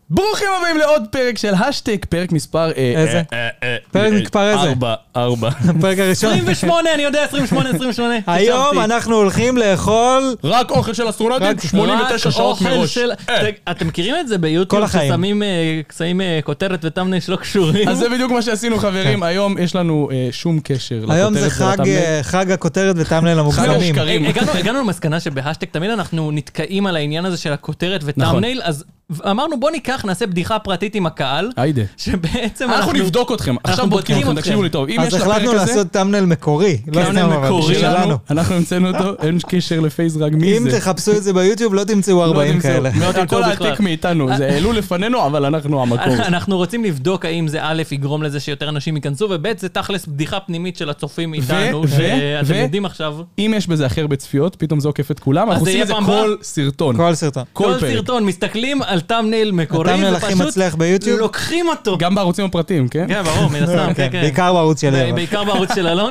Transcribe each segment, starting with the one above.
ברוכים הבאים לעוד פרק של השטק, פרק מספר... איזה? פרק מספר איזה? 4. פרק הראשון. 28, אני יודע, 28. היום אנחנו הולכים לאכול... רק אוכל של אסטרונאוטים, 89 שעות מראש. אתם מכירים את זה ביוטיוב ששמים כותרת וטמנל שלא קשורים? אז זה בדיוק מה שעשינו חברים, היום יש לנו שום קשר היום זה חג הכותרת וטמנל המוקדמים. הגענו למסקנה שבהשטק תמיד אנחנו נתקעים על העניין הזה של הכותרת וטמנל, אז אמרנו בוא ניקח, נעשה בדיחה פרטית עם הקהל, שבעצם אנחנו נבדוק אתכם, עכשיו בודקים אתכם, תקשיבו לי טוב. אז החלטנו לעשות טמנל מקורי, לא סתם אבל שלנו. אנחנו המצאנו אותו, אין קשר לפייסרג מי זה. אם תחפשו את זה ביוטיוב לא תמצאו 40 כאלה. כל העתק מאיתנו, זה העלו לפנינו, אבל אנחנו המקור. אנחנו רוצים לבדוק האם זה א' יגרום לזה שיותר אנשים ייכנסו, וב' זה תכלס בדיחה פנימית של הצופים איתנו, שאתם יודעים עכשיו. אם יש בזה הכי הרבה צפיות, פתאום זה עוקף את כולם, אנחנו עושים את זה כל סרטון. כל סרטון, מסתכלים על תמנל מקורי, ופשוט לוקחים אותו. גם בערוצים הפרטיים, כן? כן, ברור, מן הסתם, כן. בעיקר בערוץ של אלון. בעיקר בערוץ של אלון.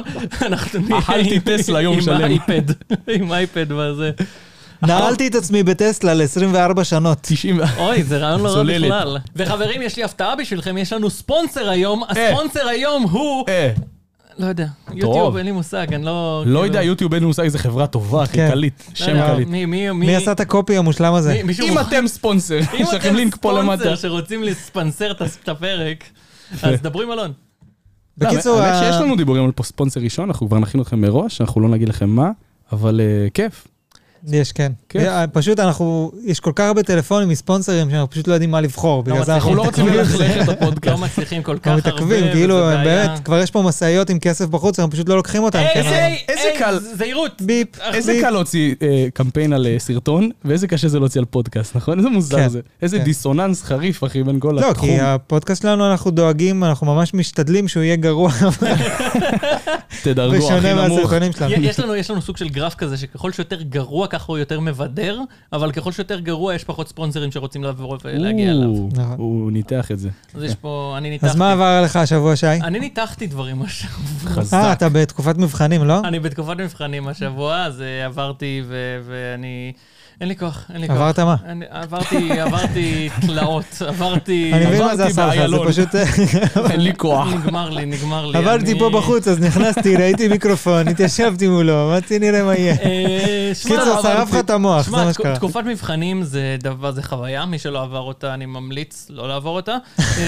אכלתי טסלה יום שלם. עם אייפד וזה. נעלתי את עצמי בטסלה ל-24 שנות. אוי, זה רעיון לא רע בכלל. וחברים, יש לי הפתעה בשבילכם, יש לנו ספונסר היום. הספונסר היום הוא... לא יודע, יוטיוב אין לי מושג, אני לא... לא יודע, יוטיוב אין לי מושג, זה חברה טובה, כלכלית, שם כלכלית. מי עשה את הקופי המושלם הזה? אם אתם ספונסר, יש לכם לינק פה למטה. אם אתם ספונסר שרוצים לספנסר את הפרק, אז דברו עם אלון. בקיצור... האמת שיש לנו דיבורים על ספונסר ראשון, אנחנו כבר נכין אתכם מראש, אנחנו לא נגיד לכם מה, אבל כיף. יש, כן. פשוט יש כל כך הרבה טלפונים מספונסרים שאנחנו פשוט לא יודעים מה לבחור. אנחנו לא רוצים ללכלך את הפודקאסט. לא מצליחים כל כך הרבה. מתעכבים, כאילו, באמת, כבר יש פה מסעיות עם כסף בחוץ, אנחנו פשוט לא לוקחים אותם. איזה קל, זהירות. איזה קל להוציא קמפיין על סרטון, ואיזה קשה זה להוציא על פודקאסט, נכון? איזה מוזר זה. איזה דיסוננס חריף, אחי, בין כל התחום. לא, כי הפודקאסט שלנו, אנחנו דואגים, אנחנו ממש משתדלים שהוא יהיה גרוע. תדרגו, הכי נמוך. יש לנו סוג של גרף כזה, שככל שיותר גרוע, ככה הוא יותר מבדר, אבל ככל שיותר גרוע, יש פחות ספונסרים שרוצים לעבור ולהגיע אליו. הוא ניתח את זה. אז יש פה, אני ניתחתי. אז מה עבר לך השבוע, שי? אני ניתחתי דברים השבוע. אתה בתקופת מבחנים, לא? אני בתקופת מבחנים השבוע, אז עברתי ואני... אין לי כוח. עברת מה? עברתי תלאות, אני מבין מה זה עשה לך, זה פשוט... אין לי כוח. נגמר לי. עברתי פה בחוץ, אז נכנסתי, ראיתי מיקרופון, התיישבתי מולו, אמרתי נראה מה יהיה. קיצור, שרף לך את המוח, זה מה שקרה. תקופת מבחנים זה חוויה, מי שלא עבר אותה, אני ממליץ לא לעבור אותה.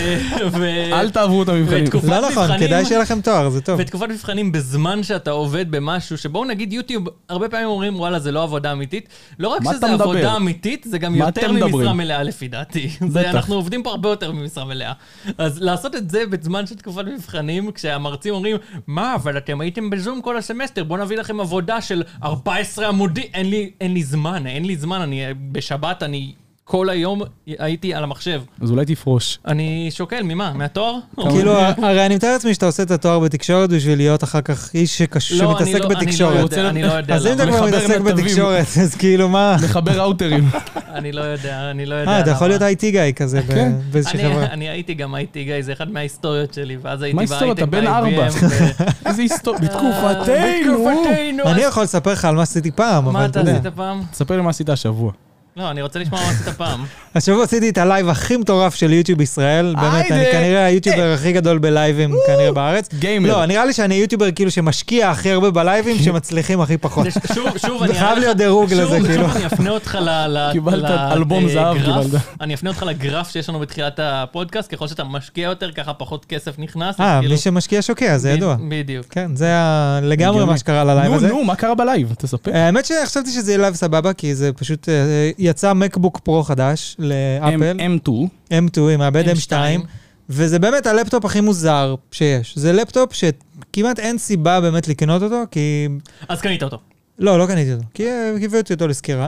אל תעברו את המבחנים. לא נכון, כדאי שיהיה לכם תואר, זה טוב. ותקופת מבחנים בזמן שאתה עובד במשהו, שבואו נגיד יוטיוב, הרבה פעמים אומרים, וואלה, זה לא עבודה אמיתית. לא רק שזה עבודה אמיתית, זה גם יותר ממשרה מלאה לפי דעתי. אנחנו עובדים פה הרבה יותר ממשרה מלאה. אז לעשות את זה בזמן של תקופת מבחנים, כשהמרצים אומרים, מה, אבל אתם הייתם בזום כל הסמסטר, בואו נביא לכם עבודה של 14 עמודים. אין לי זמן, בשבת אני כל היום הייתי על המחשב. אז אולי תפרוש. אני שוקל, ממה? מהתואר? כאילו, הרי אני מתאר לעצמי שאתה עושה את התואר בתקשורת בשביל להיות אחר כך איש שמתעסק בתקשורת. אני לא יודע. אז אם אתה כבר מתעסק בתקשורת, אז כאילו מה? מחבר ראוטרים. אני לא יודע. אתה יכול להיות IT גאי כזה באיזושהי חברה. אני הייתי גם IT גאי, זה אחד מההיסטוריות שלי, ואז הייתי מה היסטוריות? אתה בן 4. איזה היסטוריות? בתקופתנו. אני יכול לספר לך על מה עשיתי פעם, מה אתה עשית פעם? תספר לי מה עשית השבוע. לא, אני רוצה לשמוע מה עשית פעם. השבוע עשיתי את הלייב הכי מטורף של יוטיוב ישראל, באמת, אני כנראה היוטיובר הכי גדול בלייבים כנראה בארץ. גיימר. לא, נראה לי שאני יוטיובר כאילו שמשקיע הכי הרבה בלייבים, שמצליחים הכי פחות. שוב, אני חייב להיות דירוג לזה, כאילו. אני אפנה אותך קיבלת אלבום זהב, קיבלת. אני אפנה אותך לגרף שיש לנו בתחילת הפודקאסט, ככל שאתה משקיע יותר, ככה פחות כסף נכנס. מי שמשקיע שוקע, זה ידוע. בדיוק. כן, זה לגמרי מה שקרה ללייב הזה. נו, מה קרה בלייב? תספר. האמת שחשבתי שזה יהיה לייב סבבה, כי זה פשוט יצא מקבוק פרו חדש לאפל. M2 עם מעבד M2, וזה באמת הלפטופ הכי מוזר שיש. זה לפטופ שכמעט אין סיבה באמת לקנות אותו, כי... אז קנית אותו. לא קניתי אותו, כי הבאתי אותו לסקירה.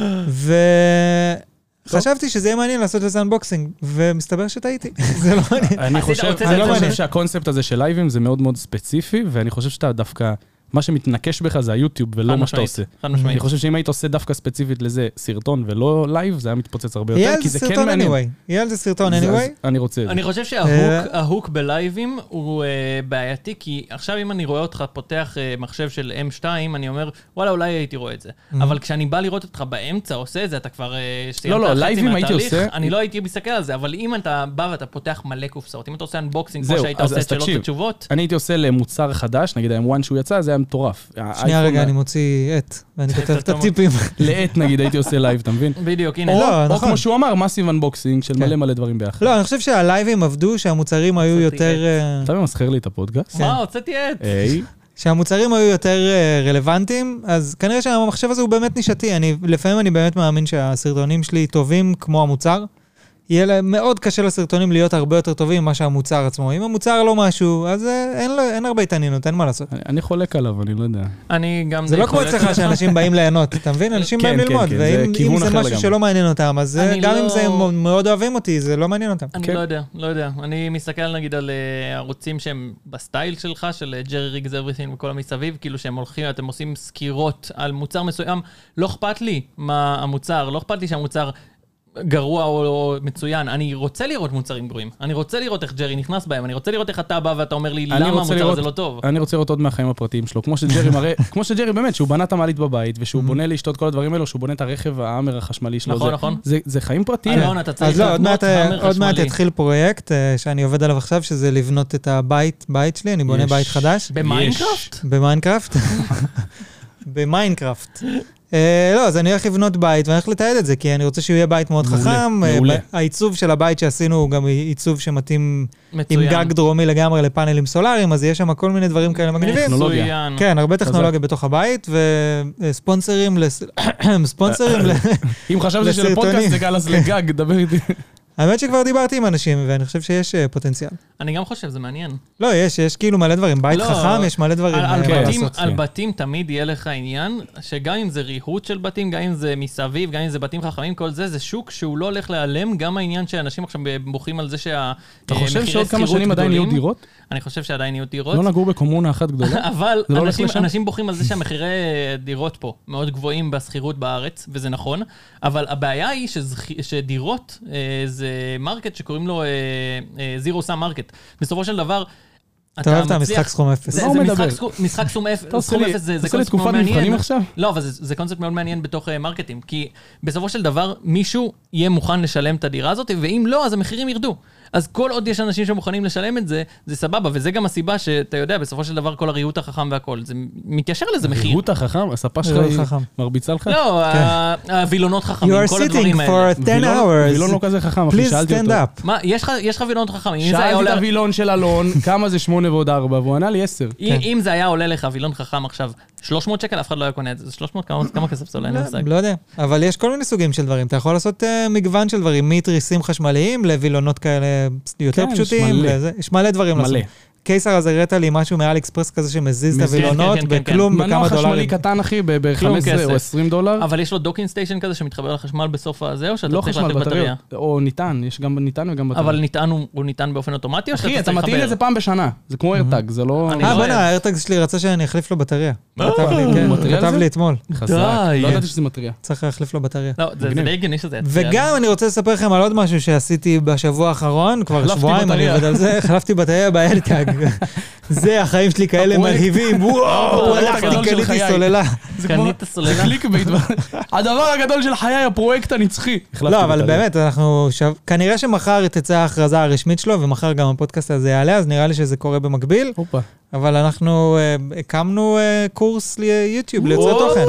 וחשבתי שזה יהיה מעניין לעשות לזה אנבוקסינג, ומסתבר שטעיתי. זה לא מעניין. אני חושב שהקונספט הזה של לייבים זה מאוד מאוד ספציפי, ואני חושב שאתה דווקא מה שמתנקש בך זה היוטיוב ולא מה שאתה עושה. חד משמעית. אני חושב שאם היית עושה דווקא ספציפית לזה סרטון ולא לייב, זה היה מתפוצץ הרבה יותר, כי זה כן מעניין. יהיה על זה סרטון anyway. אני רוצה את זה. אני חושב שההוק בלייבים הוא בעייתי, כי עכשיו אם אני רואה אותך פותח מחשב של M2, אני אומר, וואלה, אולי הייתי רואה את זה. אבל כשאני בא לראות אותך באמצע עושה את זה, אתה כבר לא, לייבים הייתי עושה. אני לא הייתי מסתכל על זה, אבל אם אתה בא ואתה פותח מלא קופסאות, אם אתה עושה אנבוקסינג כמו שהיית עושה שאלות ותשובות. אני הייתי עושה למוצר חדש, נגיד ה-M1 שהוא יצא, זה היה מטורף. שנייה רגע, אני מוציא עט, ואני כותב את הטיפים. לעט נגיד הייתי עושה לייב, אתה מבין? בדיוק, הנה. או כמו שהוא אמר, מאסיב אנבוקסינג של מלא דברים ביחד. לא, אני חושב שהלייבים עבדו, שהמוצרים היו יותר... אתה ממסחר לי את הפודקאסט? מה, הוצאתי עט. שהמוצרים היו יותר רלוונטיים, אז כנראה שהמחשב הזה הוא באמת נישתי. לפעמים אני באמת מאמין שהסרטונים שלי טובים כמו המוצר. יהיה להם מאוד קשה לסרטונים להיות הרבה יותר טובים ממה שהמוצר עצמו. אם המוצר לא משהו, אז אין הרבה התעניינות, אין מה לעשות. אני חולק עליו, אני לא יודע. זה לא כמו אצלך שאנשים באים ליהנות, אתה מבין? אנשים באים ללמוד, ואם זה משהו שלא מעניין אותם, אז גם אם זה מאוד אוהבים אותי, זה לא מעניין אותם. אני לא יודע. אני מסתכל נגיד על ערוצים שהם בסטייל שלך, של ג'רי ריגס אברית'ינג וכל המסביב, כאילו שהם הולכים, אתם עושים סקירות על מוצר מסוים, לא אכפת לי מה המוצר, לא אכפת לי שהמוצר גרוע או מצוין. אני רוצה לראות מוצרים גרועים. אני רוצה לראות איך ג'רי נכנס בהם. אני רוצה לראות איך אתה בא ואתה אומר לי למה המוצר הזה לא טוב. אני רוצה לראות עוד מהחיים הפרטיים שלו. כמו שג'רי באמת, שהוא בנה את המעלית בבית, ושהוא בונה לאשתות כל הדברים האלו, שהוא בונה את הרכב האמר החשמלי שלו. נכון, נכון. זה חיים פרטיים. אז לא, עוד מעט יתחיל פרויקט שאני עובד עליו עכשיו, שזה לבנות את הבית שלי. אני בונה בית חדש. במיינקראפט? במיינקראפט. לא, אז אני הולך לבנות בית ואני הולך לתעד את זה, כי אני רוצה שהוא יהיה בית מאוד חכם. העיצוב של הבית שעשינו הוא גם עיצוב שמתאים עם גג דרומי לגמרי לפאנלים סולאריים, אז יש שם כל מיני דברים כאלה מגניבים. טכנולוגיה. כן, הרבה טכנולוגיה בתוך הבית, וספונסרים אם חשבתי שלפודקאסט זה גל אז לגג, דבר איתי. האמת שכבר דיברתי עם אנשים, ואני חושב שיש פוטנציאל. אני גם חושב, זה מעניין. לא, יש כאילו מלא דברים. בית חכם, יש מלא דברים. על בתים תמיד יהיה לך עניין, שגם אם זה ריהוט של בתים, גם אם זה מסביב, גם אם זה בתים חכמים, כל זה שוק שהוא לא הולך להיעלם, גם העניין שאנשים עכשיו בוכים על זה אתה חושב שעוד כמה שנים עדיין יהיו דירות? אני חושב שעדיין יהיו דירות. לא נגור בקומונה אחת גדולה? אבל אנשים בוכים על זה שהמחירי דירות פה מאוד גבוהים בסחירות בארץ, וזה נכון, אבל הבעיה היא שדירות זה מרקט שקוראים לו זירו סאם מרקט. בסופו של דבר, אתה אוהב את המשחק סכום אפס. זה משחק סכום אפס, זה קונספט מאוד מעניין. לא, אבל זה קונספט מאוד מעניין בתוך מרקטים, כי בסופו של דבר מישהו יהיה מוכן לשלם את הדירה הזאת, ואם לא, אז המחירים ירדו. אז כל עוד יש אנשים שמוכנים לשלם את זה, זה סבבה, וזה גם הסיבה שאתה יודע, בסופו של דבר כל הריהוט החכם והכל, זה מתיישר לזה מחיר. הריהוט החכם? הספה שלך מרביצה לך? לא, הווילונות חכמים, כל הדברים האלה. You are sitting for 10 hours. וילון לא כזה חכם, אחי, שאלתי אותו. מה, יש לך וילונות חכמים? שאלתי את הווילון של אלון, כמה זה 8 ועוד 4, והוא ענה לי 10. אם זה היה עולה לך וילון חכם עכשיו 300 שקל, אף אחד לא היה קונה את זה. 300, כמה כסף זה עולה? לא יודע, אבל יש כל מיני סוגים של דברים. אתה יכול לעשות מגוון של דברים, מתריסים חשמליים לווילונות כאלה יותר פשוטים. יש מלא דברים לעשות. קיסר הזה הראת לי משהו מאל אקספרס כזה שמזיז את הווילונות בכלום, בכמה דולרים. מנוע חשמלי קטן, אחי, ב-15 או $20. אבל יש לו דוקינג סטיישן כזה שמתחבר לחשמל בסוף הזה, או שאתה צריך לתת בטריה? או ניתן, יש גם ניתן וגם בטריה. אבל הוא ניתן באופן אוטומטי, או שאתה צריך לחבר? אחי, אתה מתאים לזה פעם בשנה. זה כמו איירטג, זה לא... בנה, האיירטג שלי רצה שאני אחליף לו בטריה. כתב לי אתמול. לא ידעתי שזה מטריה. צריך להחליף לו בטריה. לא, זה די הגיוני שזה יצא. וגם אני רוצה לספר לכם על עוד משהו שעשיתי בשבוע האחרון, כבר שבועיים אני עובד על זה, חלפתי בטריה באיירטג. זה, החיים שלי כאלה מלהיבים, וואו, קניתי סוללה. קנית סוללה? זה קליק בית. הדבר הגדול של חיי, הפרויקט הנצחי. לא, אבל באמת, אנחנו, כנראה שמחר תצא ההכרזה הרשמית שלו, ומחר גם הפודקאסט הזה יעלה, אז נראה לי שזה קורה במקביל. אבל אנחנו הקמנו קורס ליוטיוב, ליוצרי תוכן.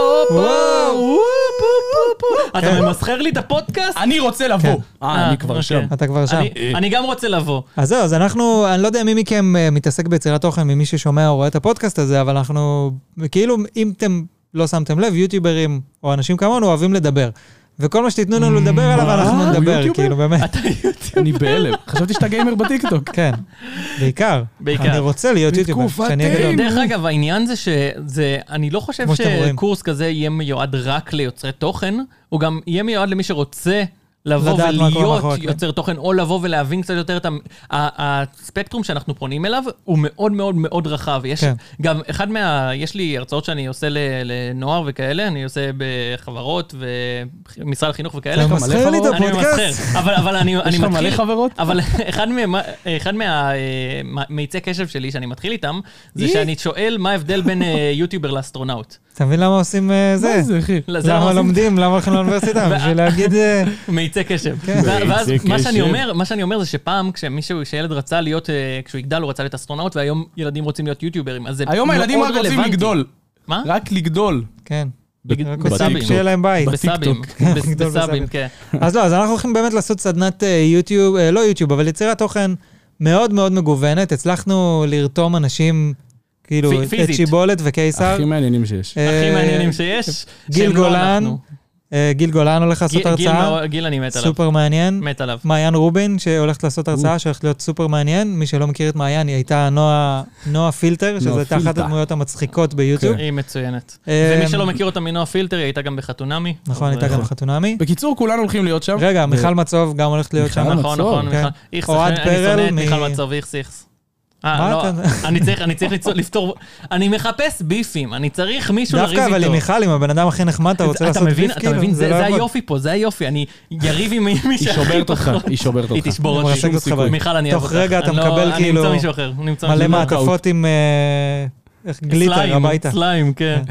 אתה ממסחר לי את הפודקאסט? אני רוצה לבוא. אני כבר שם. אתה כבר שם. אני גם רוצה לבוא. אז זהו, אז אנחנו, אני לא יודע מי מכם מתעסק ביצירת תוכן, ממי ששומע או רואה את הפודקאסט הזה, אבל אנחנו, כאילו, אם אתם לא שמתם לב, יוטיוברים או אנשים כמונו אוהבים לדבר. וכל מה שתיתנו לנו לדבר עליו, אנחנו נדבר, כאילו, באמת. אתה יוטיובר. אני בהלם. חשבתי שאתה גיימר בטיקטוק. כן, בעיקר. אני רוצה להיות יוטיובר. דרך אגב, העניין זה שזה, אני לא חושב שקורס כזה יהיה מיועד רק ליוצרי תוכן, הוא גם יהיה מיועד למי שרוצה לבוא ולהיות יוצר תוכן, או לבוא ולהבין קצת יותר את הספקטרום שאנחנו פונים אליו, הוא מאוד מאוד מאוד רחב. יש גם יש לי הרצאות שאני עושה לנוער וכאלה, אני עושה בחברות ומשרד החינוך וכאלה. אתה מסחר לי את הפודקאסט. אבל אני מתחיל... יש לך מלא חברות? אבל אחד מהמאיצי קשב שלי שאני מתחיל איתם, זה שאני שואל מה ההבדל בין יוטיובר לאסטרונאוט. אתה מבין למה עושים זה? מה זה, אחי? למה לומדים? למה הולכים לאוניברסיטה? בשביל להגיד... מאיצי קשב. ואז מה שאני אומר זה שפעם כשילד רצה להיות, כשהוא יגדל הוא רצה להיות אסטרונאוט, והיום ילדים רוצים להיות יוטיוברים. היום הילדים רק רוצים לגדול. מה? רק לגדול. כן. בסאבים. שיהיה להם בית. בסאבים, כן. אז לא, אז אנחנו הולכים באמת לעשות סדנת יוטיוב, לא יוטיוב, אבל יצירת תוכן מאוד מאוד מגוונת. הצלחנו לרתום אנשים... כאילו, את שיבולת וקיסר. הכי מעניינים שיש. הכי מעניינים שיש. גיל גולן הולך לעשות הרצאה. גיל אני מת עליו. סופר מעניין. מת עליו. מעיין רובין שהולכת לעשות הרצאה שהולכת להיות סופר מעניין. מי שלא מכיר את מעיין, היא הייתה נועה פילטר, שזו הייתה אחת הדמויות המצחיקות ביוטיוב. היא מצוינת. ומי שלא מכיר אותה מנועה פילטר, היא הייתה גם בחתונמי. נכון, הייתה גם בחתונמי. בקיצור, כולנו הולכים להיות שם. רגע, מיכל מצוב גם הולכת להיות שם. נכון. אוהד פרל. מיכל מצוב, לא, אני צריך לפתור, אני מחפש ביפים, אני צריך מישהו לריב איתו. דווקא אבל עם מיכל, עם הבן אדם הכי נחמד, אתה רוצה לעשות ביף כאילו? אתה מבין, זה היופי פה, זה היופי, אני יריב עם מי שהכי פחות. היא שוברת אותך. היא תשבור אותי. מיכל, אני אוהב אותך. תוך רגע אתה מקבל כאילו מלא מעטפות עם גליטר הביתה. סליים, כן.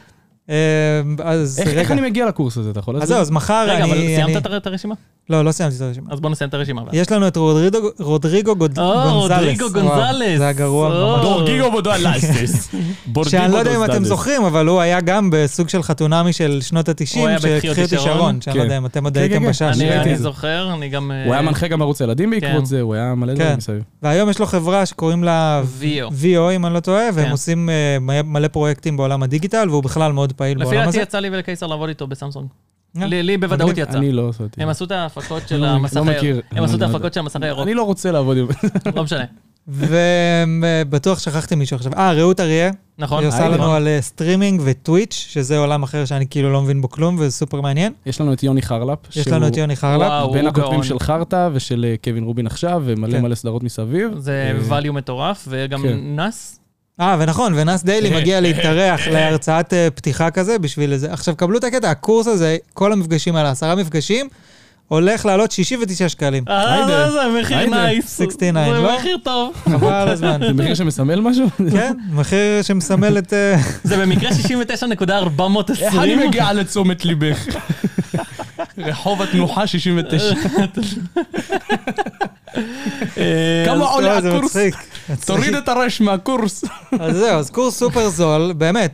איך אני מגיע לקורס הזה, אתה יכול להסביר? אז מחר אני... רגע, אבל סיימת את הרשימה? לא סיימתי את הרשימה. אז בוא נסיים את הרשימה. יש לנו את רודריגו גונזלס. רודריגו גונזלס. זה הגרוע ממש. רודריגו גונזלס. שאני לא יודע אם אתם זוכרים, אבל הוא היה גם בסוג של חתונמי של שנות ה-90, שהתחיל את שרון, שאני לא יודע אם אתם עוד הייתם בשעה. אני זוכר, אני גם... הוא היה מנחה גם ערוץ ילדים בעקבות זה, הוא היה מלא דברים מסביב. והיום יש לו חברה שקוראים לה VO, אם אני לא טועה, והם עושים מלא פרויקטים בעולם הדיגיטל, והוא בכלל מאוד פעיל בעולם הזה. לפי דעתי יצא לי ולקיסר לעבוד איתו בסמסונג. לי בוודאות יצא. אני לא עשיתי. הם עשו את ההפקות של המסך הירוק. הם עשו את ההפקות של המסך הירוק. אני לא רוצה לעבוד עם... לא משנה. ובטוח שכחתי מישהו עכשיו. רעות אריה. נכון. היא עושה לנו על סטרימינג וטוויץ', שזה עולם אחר שאני כאילו לא מבין בו כלום, וזה סופר מעניין. יש לנו את יוני חרלפ. יש לנו את יוני חרלפ. בין הכותבים של חרטה ושל קווין רובין עכשיו, ומלא מלא סדרות מסביב. זה value מטורף, וגם נס. ונכון, ונס דיילי מגיע להתארח להרצאת פתיחה כזה בשביל זה. עכשיו, קבלו את הקטע, הקורס הזה, כל המפגשים האלה, 10 מפגשים, הולך לעלות 69 שקלים. זה מחיר נייס. 69, לא? זה מחיר טוב. חבל על הזמן. זה מחיר שמסמל משהו? כן, מחיר שמסמל את... זה במקרה 69.420. איך אני מגיע לצומת ליבך? רחוב התנוחה 69. כמה עולה הקורס? תוריד את הרש מהקורס. אז זהו, אז קורס סופר זול, באמת,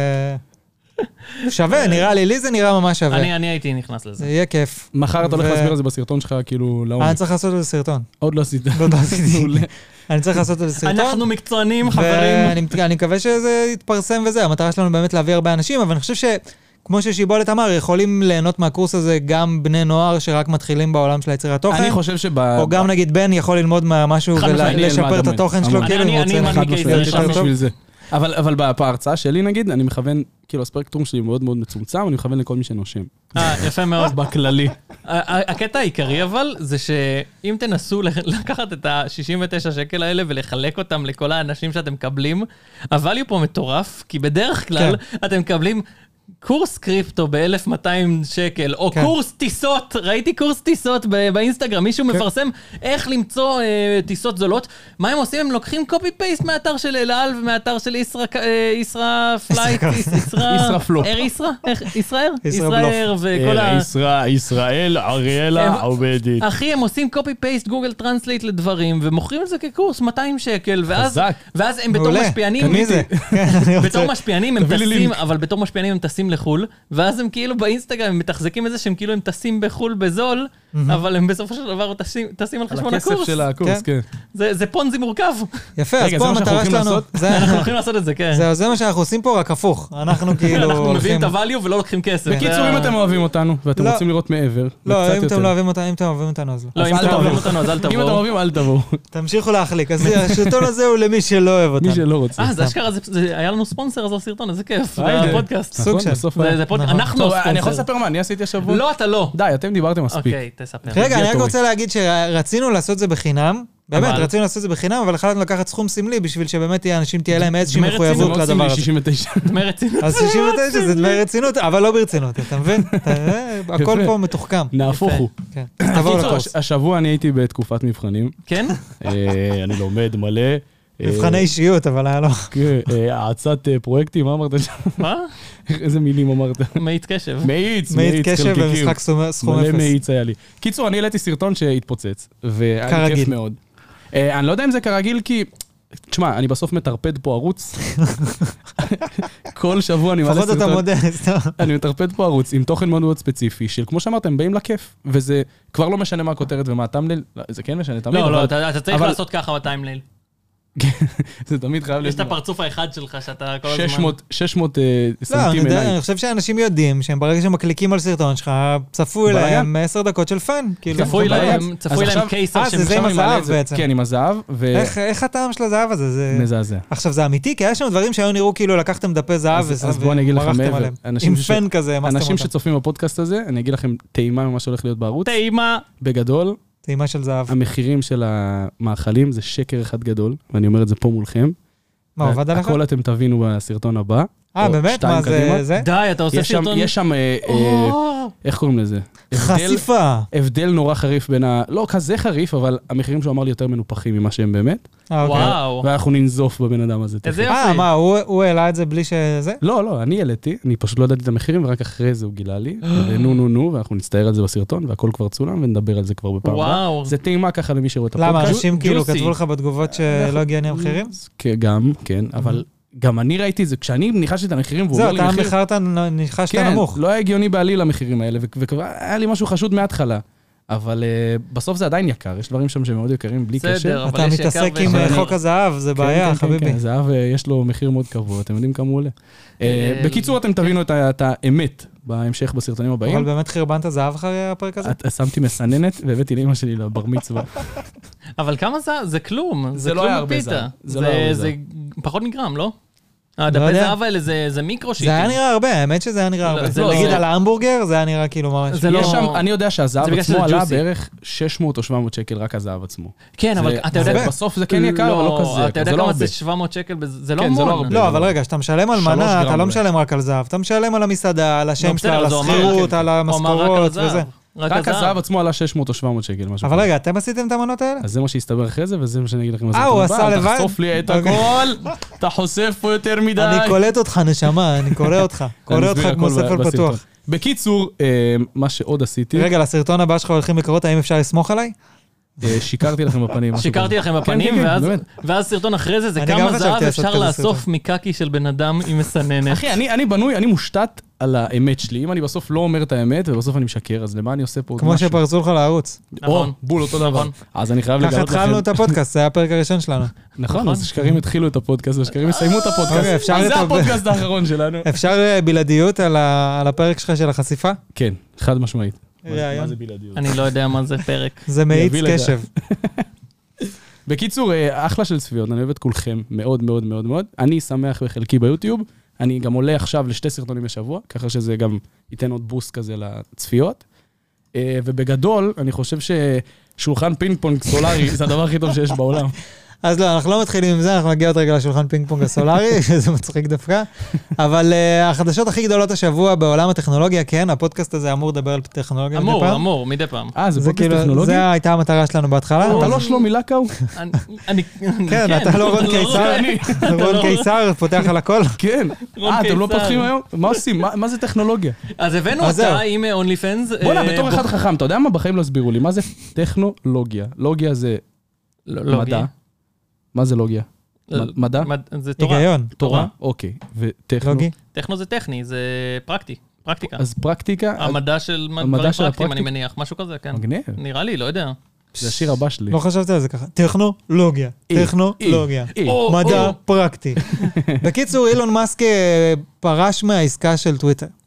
שווה, נראה לי זה נראה ממש שווה. אני הייתי נכנס לזה. זה יהיה כיף. מחר אתה הולך להסביר את זה בסרטון שלך, כאילו, לעומק. אני צריך לעשות את זה סרטון. עוד לא עשית. לא עשיתי. אני צריך לעשות את זה סרטון. אנחנו מקצוענים, חברים. ואני מקווה שזה יתפרסם וזה. המטרה שלנו באמת להביא הרבה אנשים, אבל אני חושב כמו ששיבולת אמר, יכולים ליהנות מהקורס הזה גם בני נוער שרק מתחילים בעולם של היצירת תוכן. אני חושב או גם נגיד בן יכול ללמוד משהו ולשפר את התוכן שלו, כאילו הוא רוצה אבל בהרצאה שלי נגיד, אני מכוון, כאילו הספקטרום שלי מאוד מאוד מצומצם, אני מכוון לכל מי שנושם. יפה מאוד. בכללי. הקטע העיקרי אבל, זה שאם תנסו לקחת את ה-69 שקל האלה ולחלק אותם לכל האנשים שאתם מקבלים, הvalue פה מטורף, כי בדרך כלל אתם מקבלים קורס קריפטו ב-1200 שקל, או קורס טיסות, ראיתי קורס טיסות באינסטגרם, מישהו מפרסם איך למצוא טיסות זולות, מה הם עושים? הם לוקחים קופי פייסט מהאתר של אלעל ומהאתר של ישרא פלייט, ישרא פלופ. ישראייר וכל ישראל, אריאלה, עובדת. אחי, הם עושים קופי פייסט, גוגל טרנסלייט לדברים, ומוכרים את זה כקורס 200 שקל, ואז הם בתור משפיענים, הם טסים, אבל בתור משפיענים הם טסים לחול, ואז הם כאילו באינסטגרם, הם מתחזקים את זה שהם כאילו הם טסים בחול בזול, אבל הם בסופו של דבר טסים על חשבון הקורס. על הכסף של הקורס, כן. זה פונזי מורכב. יפה, אז פה המטרה שלנו... אנחנו הולכים לעשות את זה, כן. זה מה שאנחנו עושים פה, רק הפוך. אנחנו כאילו... אנחנו מביאים את הvalue ולא לוקחים כסף. בקיצור, אם אתם אוהבים אותנו, ואתם רוצים לראות מעבר, לא, אם אתם לא אוהבים אותנו, אם אתם אוהבים אותנו, אז לא. לא, אם אתם אוהבים אותנו, אז אל תבואו. אם אתם אוהבים, אל תבואו. תמשיכו להחליק. אז השלטון הזה הוא למי שלא אוהב אותנו. מי שלא רוצה. זה אשכרה, היה לנו ספונסר, אז הסרטון, איזה כיף. בפודקאסט. סוג של. אנחנו אני יכול לספר מה, אני עשיתי השבוע? לא, אתה לא. די, אתם דיברתם מספיק. תספר. רגע, אני רק רוצה להגיד שרצינו לעשות את זה בחינם, באמת, רצינו לעשות את זה בחינם, אבל החלטנו לקחת סכום סמלי, בשביל שבאמת אנשים תהיה להם איזושהי מחויבות לדבר הזה. 69. דמי רצינות. אז 69 זה דמי רצינות, אבל לא ברצינות, אתה מבין? הכל פה מתוחכם. נהפוך הוא. תבואו לקורס. השבוע אני הייתי בתקופת מבחנים. כן? אני לומד מלא. מבחני אישיות, אבל היה לא. העצת פרויקטים, מה אמרת שם? מה? איזה מילים אמרת? מאיץ קשב. מאיץ קשב במשחק סכום אפס. מלא מאיץ היה לי. קיצור, אני העליתי סרטון שהתפוצץ, והיה כיף מאוד. אני לא יודע אם זה כרגיל, כי... תשמע, אני בסוף מטרפד פה ערוץ. כל שבוע אני מעלה סרטון. לפחות אתה מודה. אני מטרפד פה ערוץ עם תוכן מאוד מאוד ספציפי, של כמו שאמרת, הם באים לכיף, וזה כבר לא משנה מה הכותרת ומה הטיימליל. זה כן משנה, תמיד. לא, אתה צריך לעשות ככה בטיימליל. זה תמיד חייב להיות... יש את הפרצוף האחד שלך שאתה כל הזמן... 600 סנטים עיניי. אני חושב שאנשים יודעים שהם ברגע שמקליקים על סרטון שלך, צפוי להם 10 דקות של פאן. צפוי להם קייסר זה עם הזהב בעצם. כן, עם הזהב. איך הטעם של הזהב הזה? מזעזע. עכשיו זה אמיתי, כי היה שם דברים שהיו נראו כאילו לקחתם דפי זהב ומרחתם עליהם. עם פן כזה. אנשים שצופים בפודקאסט הזה, אני אגיד לכם טעימה ממה שהולך להיות בערוץ. טעימה. בגדול. טעימה של זהב. המחירים של המאכלים זה שקר אחד גדול, ואני אומר את זה פה מולכם. מה, עובד עליך? הכל אתם תבינו בסרטון הבא. באמת? מה זה? די, אתה עושה סרטון... יש שם, איך קוראים לזה? חשיפה. הבדל נורא חריף בין לא כזה חריף, אבל המחירים שהוא אמר לי יותר מנופחים ממה שהם באמת. וואו. ואנחנו ננזוף בבן אדם הזה. איזה יופי. מה, הוא העלה את זה בלי שזה? לא, אני העליתי, אני פשוט לא ידעתי את המחירים, ורק אחרי זה הוא גילה לי. נו, ואנחנו נצטער על זה בסרטון, והכל כבר צולם, ונדבר על זה כבר בפעם הבאה. זה טעימה ככה למי שרואה את הפודקאסט. למה, אנשים כאילו כתבו לך בתגובות שלא הגיעני המחירים? גם, כן, אבל גם אני ראיתי את זה, כשאני ניחשתי את המחירים, זהו, אתה ניחשת נמוך. כן, לא היה הגיוני בעליל המחירים האלה, וכבר היה לי משהו חשוד מההתחלה. אבל בסוף זה עדיין יקר, יש דברים שם שמאוד יקרים בלי קשר. אתה מתעסק עם חוק הזהב, זה בעיה, חביבי. כן, הזהב יש לו מחיר מאוד קבוע, אתם יודעים כמה הוא עולה. בקיצור, אתם תבינו את האמת בהמשך בסרטונים הבאים. אבל באמת חרבנת זהב אחרי הפרק הזה? שמתי מסננת והבאתי לאמא שלי לבר מצווה. אבל כמה זה כלום, זה לא היה הרבה זהב. זה פחות מגרם, לא? הדפי זהב האלה זה מיקרו שיטים. זה היה נראה הרבה, האמת שזה היה נראה הרבה. נגיד על ההמבורגר, זה היה נראה כאילו ממש... אני יודע שהזהב עצמו עלה בערך 600 או 700 שקל, רק הזהב עצמו. כן, אבל אתה יודע... בסוף זה כן יקר, אבל לא כזה. אתה יודע כמה זה 700 שקל, זה לא המון. לא, אבל רגע, כשאתה משלם על מנה, אתה לא משלם רק על זהב. אתה משלם על המסעדה, על השם שלה, על השכירות, על המשכורות וזה. רק הזהב עצמו עלה 600 או 700 שקל. אבל רגע, אתם עשיתם את המנות האלה? אז זה מה שהסתבר אחרי זה, וזה מה שאני אגיד לכם. הוא עשה לבד? תחשוף לי את הכל, אתה חושף פה יותר מדי. אני קולט אותך, נשמה, אני קורא אותך. קורא אותך כמו ספר פתוח. בקיצור, מה שעוד עשיתי... רגע, לסרטון הבא שלך הולכים לקרות, האם אפשר לסמוך עליי? שיקרתי לכם בפנים. שיקרתי לכם בפנים, ואז סרטון אחרי זה, זה כמה זהב אפשר לאסוף מקקי של בן אדם עם מסננת. אחי, אני בנוי, אני מושתת על האמת שלי. אם אני בסוף לא אומר את האמת, ובסוף אני משקר, אז למה אני עושה פה כמו שפרצו לך לערוץ. נכון. בול, אותו דבר. אז אני חייב לגלות לכם. ככה התחלנו את הפודקאסט, זה היה הפרק הראשון שלנו. נכון, אז שקרים התחילו את הפודקאסט, ושקרים יסיימו את הפודקאסט. זה הפודקאסט האחרון שלנו. אפשר בלעדיות על הפרק שלך של החשיפה? כן, חד משמעית. מה זה בלעדיות? אני לא יודע מה זה פרק. זה מאיץ קשב. בקיצור, אחלה של צפיות, אני אוהב את כולכם מאוד מאוד מאוד מאוד. אני שמח בחלקי ביוטיוב, אני גם עולה עכשיו לשתי סרטונים בשבוע, ככה שזה גם ייתן עוד בוסט כזה לצפיות. ובגדול, אני חושב ששולחן פינג פונג סולארי זה הדבר הכי טוב שיש בעולם. אז לא, אנחנו לא מתחילים עם זה, אנחנו נגיע עוד רגע לשולחן פינג פונג הסולארי, שזה מצחיק דווקא. אבל החדשות הכי גדולות השבוע בעולם הטכנולוגיה, כן, הפודקאסט הזה אמור לדבר על טכנולוגיה מדי פעם. אמור, מדי פעם. זה פודקאסט טכנולוגי? זה הייתה המטרה שלנו בהתחלה. אתה לא שלומי לקאו? כן, אתה לא רון קיסר? רון קיסר, פותח על הכל? כן. אתם לא פותחים היום? מה עושים? מה זה טכנולוגיה? אז הבאנו אותה עם OnlyFans. בוא'נה, בתור אחד חכם, אתה יודע מה? בחיים לא הסבירו לי. מה זה טכנולוגיה? לוגיה זה מדע. מה זה לוגיה? מדע? זה תורה. היגיון. תורה? אוקיי. וטכנו? טכנו זה טכני, זה פרקטיקה. אז פרקטיקה... המדע של דברים פרקטיים, אני מניח. משהו כזה, כן. מגניב. נראה לי, לא יודע. זה השיר הבא שלי. לא חשבתי על זה ככה. טכנולוגיה. טכנולוגיה. מדע פרקטי. בקיצור, אילון מאסק פרש מהעסקה של טוויטר.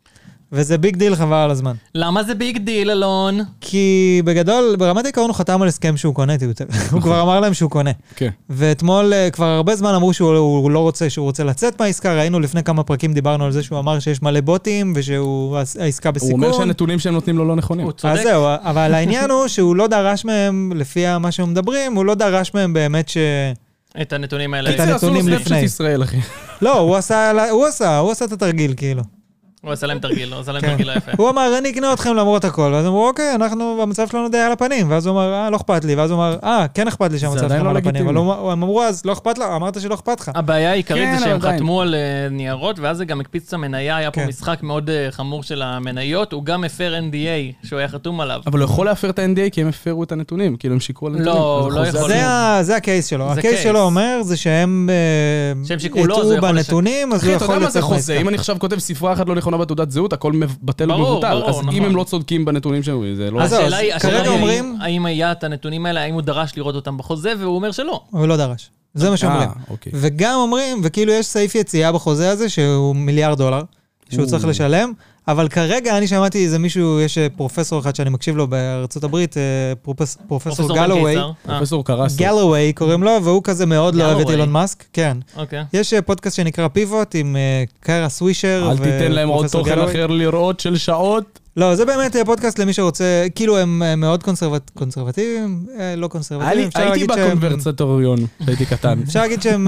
וזה ביג דיל חבל על הזמן. למה זה ביג דיל, אלון? כי בגדול, ברמת העיקרון הוא חתם על הסכם שהוא קונה טוויטר. הוא כבר אמר להם שהוא קונה. ואתמול כבר הרבה זמן אמרו שהוא לא רוצה, שהוא רוצה לצאת מהעסקה. ראינו לפני כמה פרקים דיברנו על זה שהוא אמר שיש מלא בוטים ושהעסקה בסיכון. הוא אומר שהנתונים שהם נותנים לו לא נכונים. הוא צודק. אז זהו, אבל העניין הוא שהוא לא דרש מהם, לפי מה שהם מדברים, הוא לא דרש מהם באמת את הנתונים האלה. את הנתונים לפני. ישראל, אחי. לא, הוא עשה את התרגיל, כאילו. הוא עשה להם תרגיל, הוא עשה להם תרגיל יפה. הוא אמר, אני אקנה אתכם למרות הכל. ואז אמרו, אוקיי, המצב שלנו די על הפנים. ואז הוא אמר, לא אכפת לי. ואז הוא אמר, כן אכפת לי שהמצב שלנו על הפנים. אבל הם אמרו, אז לא אכפת לה, אמרת שלא אכפת לך. הבעיה העיקרית זה שהם חתמו על ניירות, ואז זה גם הקפיץ את המניה, היה פה משחק מאוד חמור של המניות, הוא גם הפר NDA שהוא היה חתום עליו. אבל הוא יכול להפר את ה-NDA כי הם הפרו את הנתונים, כאילו הם שיקרו על הנתונים. לא, לא יכול. זה הקייס שלו. הקייס שלו אומר זה שהם הטעו בנתונים, אז הוא יכול לצאת מהעסקה. אם אני עכשיו כותב ספרה אחת לא נכונה בתעודת זהות, הכל בטל ומבוטל. אז אם הם לא צודקים בנתונים שלנו, זה לא... השאלה היא, האם היה את הנתונים האלה, האם הוא דרש לראות אותם בחוזה, והוא אומר שלא. הוא לא דרש. זה מה שאומרים. וגם אומרים, וכאילו יש סעיף יציאה בחוזה הזה, שהוא $1 מיליארד, שהוא צריך לשלם, אבל כרגע אני שמעתי איזה מישהו, יש פרופסור אחד שאני מקשיב לו בארצות הברית, פרופסור גלווי. פרופסור קרסו. גלווי קוראים לו, והוא כזה מאוד לא אוהב את אילון מאסק. כן. יש פודקאסט שנקרא פיבוט עם קרה סווישר. אל תיתן להם עוד תוכן אחר לראות של שעות. לא, זה באמת פודקאסט למי שרוצה, כאילו הם מאוד קונסרבטיביים, לא קונסרבטיביים. הייתי בקונברסטוריון, שהייתי קטן. אפשר להגיד שהם...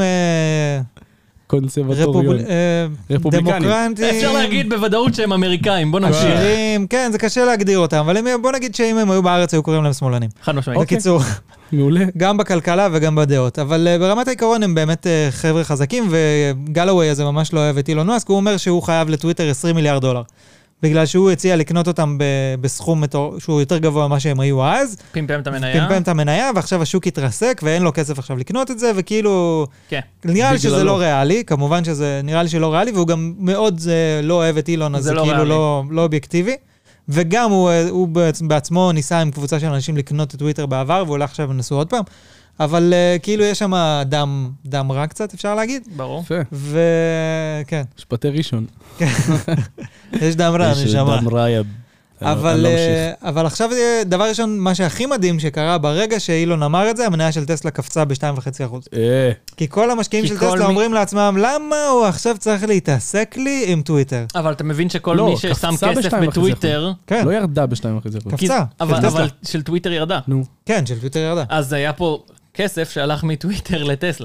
קונסרבטוריון. דמוקרטים. אפשר להגיד בוודאות שהם אמריקאים, בוא נמשיך. כן, זה קשה להגדיר אותם, אבל בוא נגיד שאם הם היו בארץ היו קוראים להם שמאלנים. חד משמעית. בקיצור, מעולה. גם בכלכלה וגם בדעות, אבל ברמת העיקרון הם באמת חבר'ה חזקים, וגלווי הזה ממש לא אוהב את אילון מאסק, הוא אומר שהוא חייב לטוויטר $20 מיליארד. בגלל שהוא הציע לקנות אותם בסכום שהוא יותר גבוה ממה שהם היו אז. פמפם את המניה. ועכשיו השוק התרסק, ואין לו כסף עכשיו לקנות את זה, וכאילו... נראה לי שזה לא ריאלי, כמובן שזה נראה לי שלא ריאלי, והוא גם מאוד לא אוהב את אילון, אז זה כאילו לא אובייקטיבי. וגם הוא בעצמו ניסה עם קבוצה של אנשים לקנות את טוויטר בעבר, והוא הולך עכשיו ונסו עוד פעם. אבל כאילו יש שם דם רע קצת, אפשר להגיד. ברור. וכן. משפטי ראשון. יש דם רע, יש דם רע. אבל עכשיו דבר ראשון, מה שהכי מדהים שקרה ברגע שאילון אמר את זה, המניה של טסלה קפצה ב-2.5%. כי כל המשקיעים של טסלה אומרים לעצמם, למה הוא עכשיו צריך להתעסק לי עם טוויטר? אבל אתה מבין שכל מי ששם כסף בטוויטר... לא ירדה ב-2.5%. קפצה. אבל של טוויטר ירדה. כן, של טוויטר ירדה. אז היה פה כסף שהלך מטוויטר לטסלה.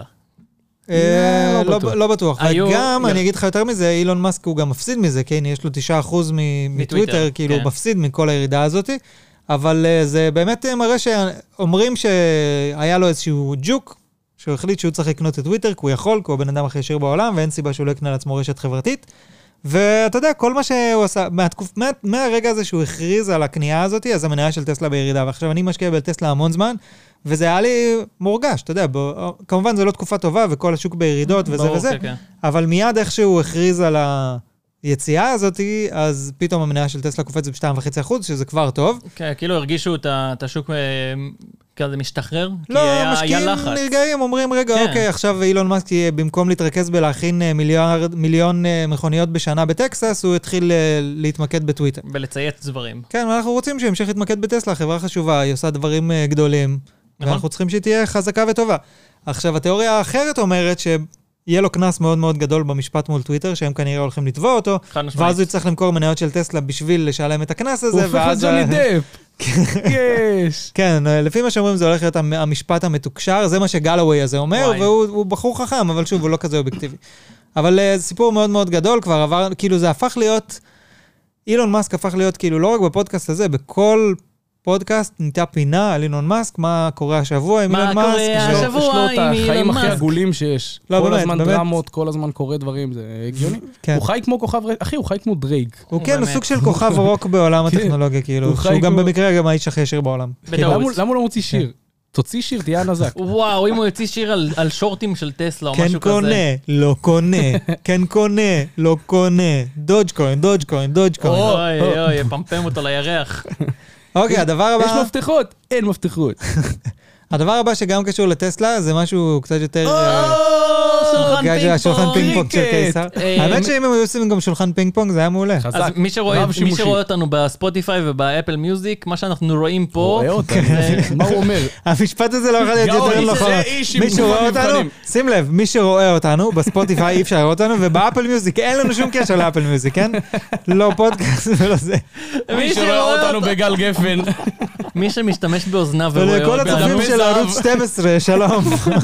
לא בטוח. וגם, אני אגיד לך יותר מזה, אילון מאסק הוא גם מפסיד מזה, כן, יש לו 9% מטוויטר, כאילו הוא מפסיד מכל הירידה הזאת, אבל זה באמת מראה שאומרים שהיה לו איזשהו ג'וק, שהוא החליט שהוא צריך לקנות את טוויטר, כי הוא יכול, כי הוא הבן אדם הכי ישיר בעולם, ואין סיבה שהוא לא יקנה לעצמו רשת חברתית, ואתה יודע, כל מה שהוא עשה, מהרגע הזה שהוא הכריז על הקנייה הזאת, אז המניה של טסלה בירידה, ועכשיו אני משקיע בטסלה המון זמן, וזה היה לי מורגש, אתה יודע, כמובן זה לא תקופה טובה, וכל השוק בירידות וזה וזה, אבל מיד איך שהוא הכריז על היציאה הזאת, אז פתאום המניה של טסלה קופצת ב-2.5%, שזה כבר טוב. כן, כאילו הרגישו את השוק כזה משתחרר, לא, משקיעים נרגעים, אומרים, רגע, אוקיי, עכשיו אילון מאסק, במקום להתרכז בלהכין מיליון מכוניות בשנה בטקסס, הוא התחיל להתמקד בטוויטר. ולצייץ דברים. כן, אנחנו רוצים שימשיך להתמקד בטסלה, חברה חשובה, היא עושה דברים גדולים, ואנחנו צריכים שהיא תהיה חזקה וטובה. עכשיו, התיאוריה האחרת אומרת שיהיה לו כנס מאוד מאוד גדול במשפט מול טוויטר, שהם כנראה הולכים לתבוע אותו, ואז הוא יצטרך למכור מניות של טסלה בשביל לשלם את הכנס הזה, ואז... הוא הופך לג'וני דפ. יש. כן, לפי מה שאומרים זה הולך להיות המשפט המתוקשר, זה מה שגלווי הזה אומר, והוא בחור חכם, אבל שוב, הוא לא כזה אובייקטיבי. אבל זה סיפור מאוד מאוד גדול, כבר עבר, כאילו זה הפך להיות, אילון מאסק הפך להיות, כאילו לא רק בפודקאסט הזה, בכל פודקאסט ניתה פינה על אילון מאסק, מה קורה השבוע עם אילון מאסק. מה קורה השבוע עם אילון מאסק. החיים הכי עגולים שיש. כל הזמן דרמות, כל הזמן קורה דברים, זה הגיוני. הוא חי כמו כוכב, אחי, הוא חי כמו דרייק. הוא כן, הוא סוג של כוכב רוק בעולם הטכנולוגיה, כאילו, שהוא גם במקרה גם האיש הכי ישיר בעולם. למה הוא לא מוציא שיר? תוציא שיר, תהיה נזק. וואו, אם הוא יוציא שיר על שורטים של טסלה או משהו כזה. כן קונה, לא קונה, כן קונה, לא קונה, דודג'קוין, דודג'קוין, דודג'קוין. אוי, אוי, פמפם אותו לירח. אוקיי, הדבר הבא... יש מפתחות, אין מפתחות. הדבר הבא שגם קשור לטסלה, זה משהו קצת יותר... שולחן פינג פונג של קיסר. האמת שאם הם היו עושים גם שולחן פינג פונג, זה היה מעולה. אז מי שרואה אותנו בספוטיפיי ובאפל מיוזיק, מה שאנחנו רואים פה... מה הוא אומר? המשפט הזה לא יכול להיות יותר נכון. מי שרואה אותנו, שים לב, מי שרואה אותנו, בספוטיפיי אי אפשר לראות אותנו, ובאפל מיוזיק, אין לנו שום קשר לאפל מיוזיק, כן? לא פודקאסט ולא זה. מי שרואה אותנו בגל גפן. מי שמשתמש באוזניו ורואה ולכל הצופים של ערוץ 12, שלום.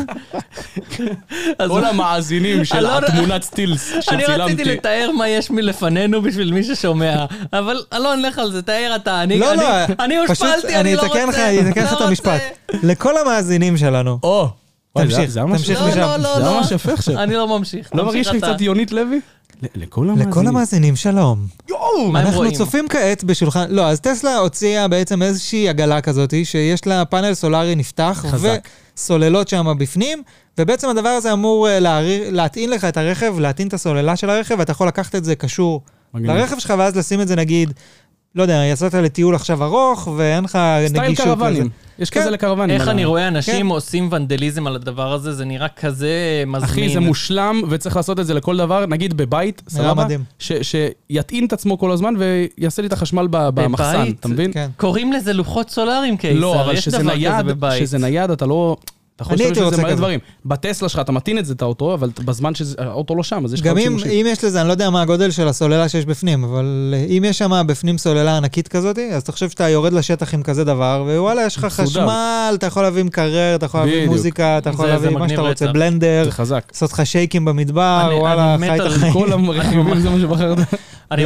כל המאזינים של התמונת סטילס שצילמתי. אני רציתי לתאר מה יש מלפנינו בשביל מי ששומע, אבל אלון, לך על זה, תאר אתה. אני הושפלתי, אני לא רוצה. אני אתקן לך את המשפט. לכל המאזינים שלנו. תמשיך משם. זה ממש יפה עכשיו. אני לא ממשיך. לא מרגיש לי קצת יונית לוי? לכל המאזינים, שלום. אנחנו צופים כעת בשולחן... לא, אז טסלה הוציאה בעצם איזושהי עגלה כזאת, שיש לה פאנל סולארי נפתח, וסוללות שם בפנים, ובעצם הדבר הזה אמור להטעין לך את הרכב, להטעין את הסוללה של הרכב, ואתה יכול לקחת את זה קשור לרכב שלך, ואז לשים את זה נגיד, לא יודע, יצאת לטיול עכשיו ארוך, ואין לך נגישות סטייל קרוונים. יש כזה לקרוונים. איך אני רואה אנשים עושים ונדליזם על הדבר הזה, זה נראה כזה מזמין. אחי, זה מושלם, וצריך לעשות את זה לכל דבר, נגיד בבית, סבבה? שיתאים את עצמו כל הזמן, ויעשה לי את החשמל במחסן, אתה מבין? קוראים לזה לוחות סולאריים קיסר. לא, אבל שזה נייד, אתה לא... אתה יכול לשאול שזה מלא דברים. בטסלה שלך אתה מתאים את זה, את האוטו, אבל בזמן שהאוטו לא שם, אז יש לך גם אם יש לזה, אני לא יודע מה הגודל של הסוללה שיש בפנים, אבל אם יש שם בפנים סוללה ענקית כזאת, אז אתה חושב שאתה יורד לשטח עם כזה דבר, ווואלה, יש לך חשמל, אתה יכול להביא מקרר, אתה יכול להביא מוזיקה, אתה יכול להביא מה שאתה רוצה, בלנדר, לעשות לך שייקים במדבר, וואלה, חי את החיים. כל הרכיבים זה מה שבחרת. אני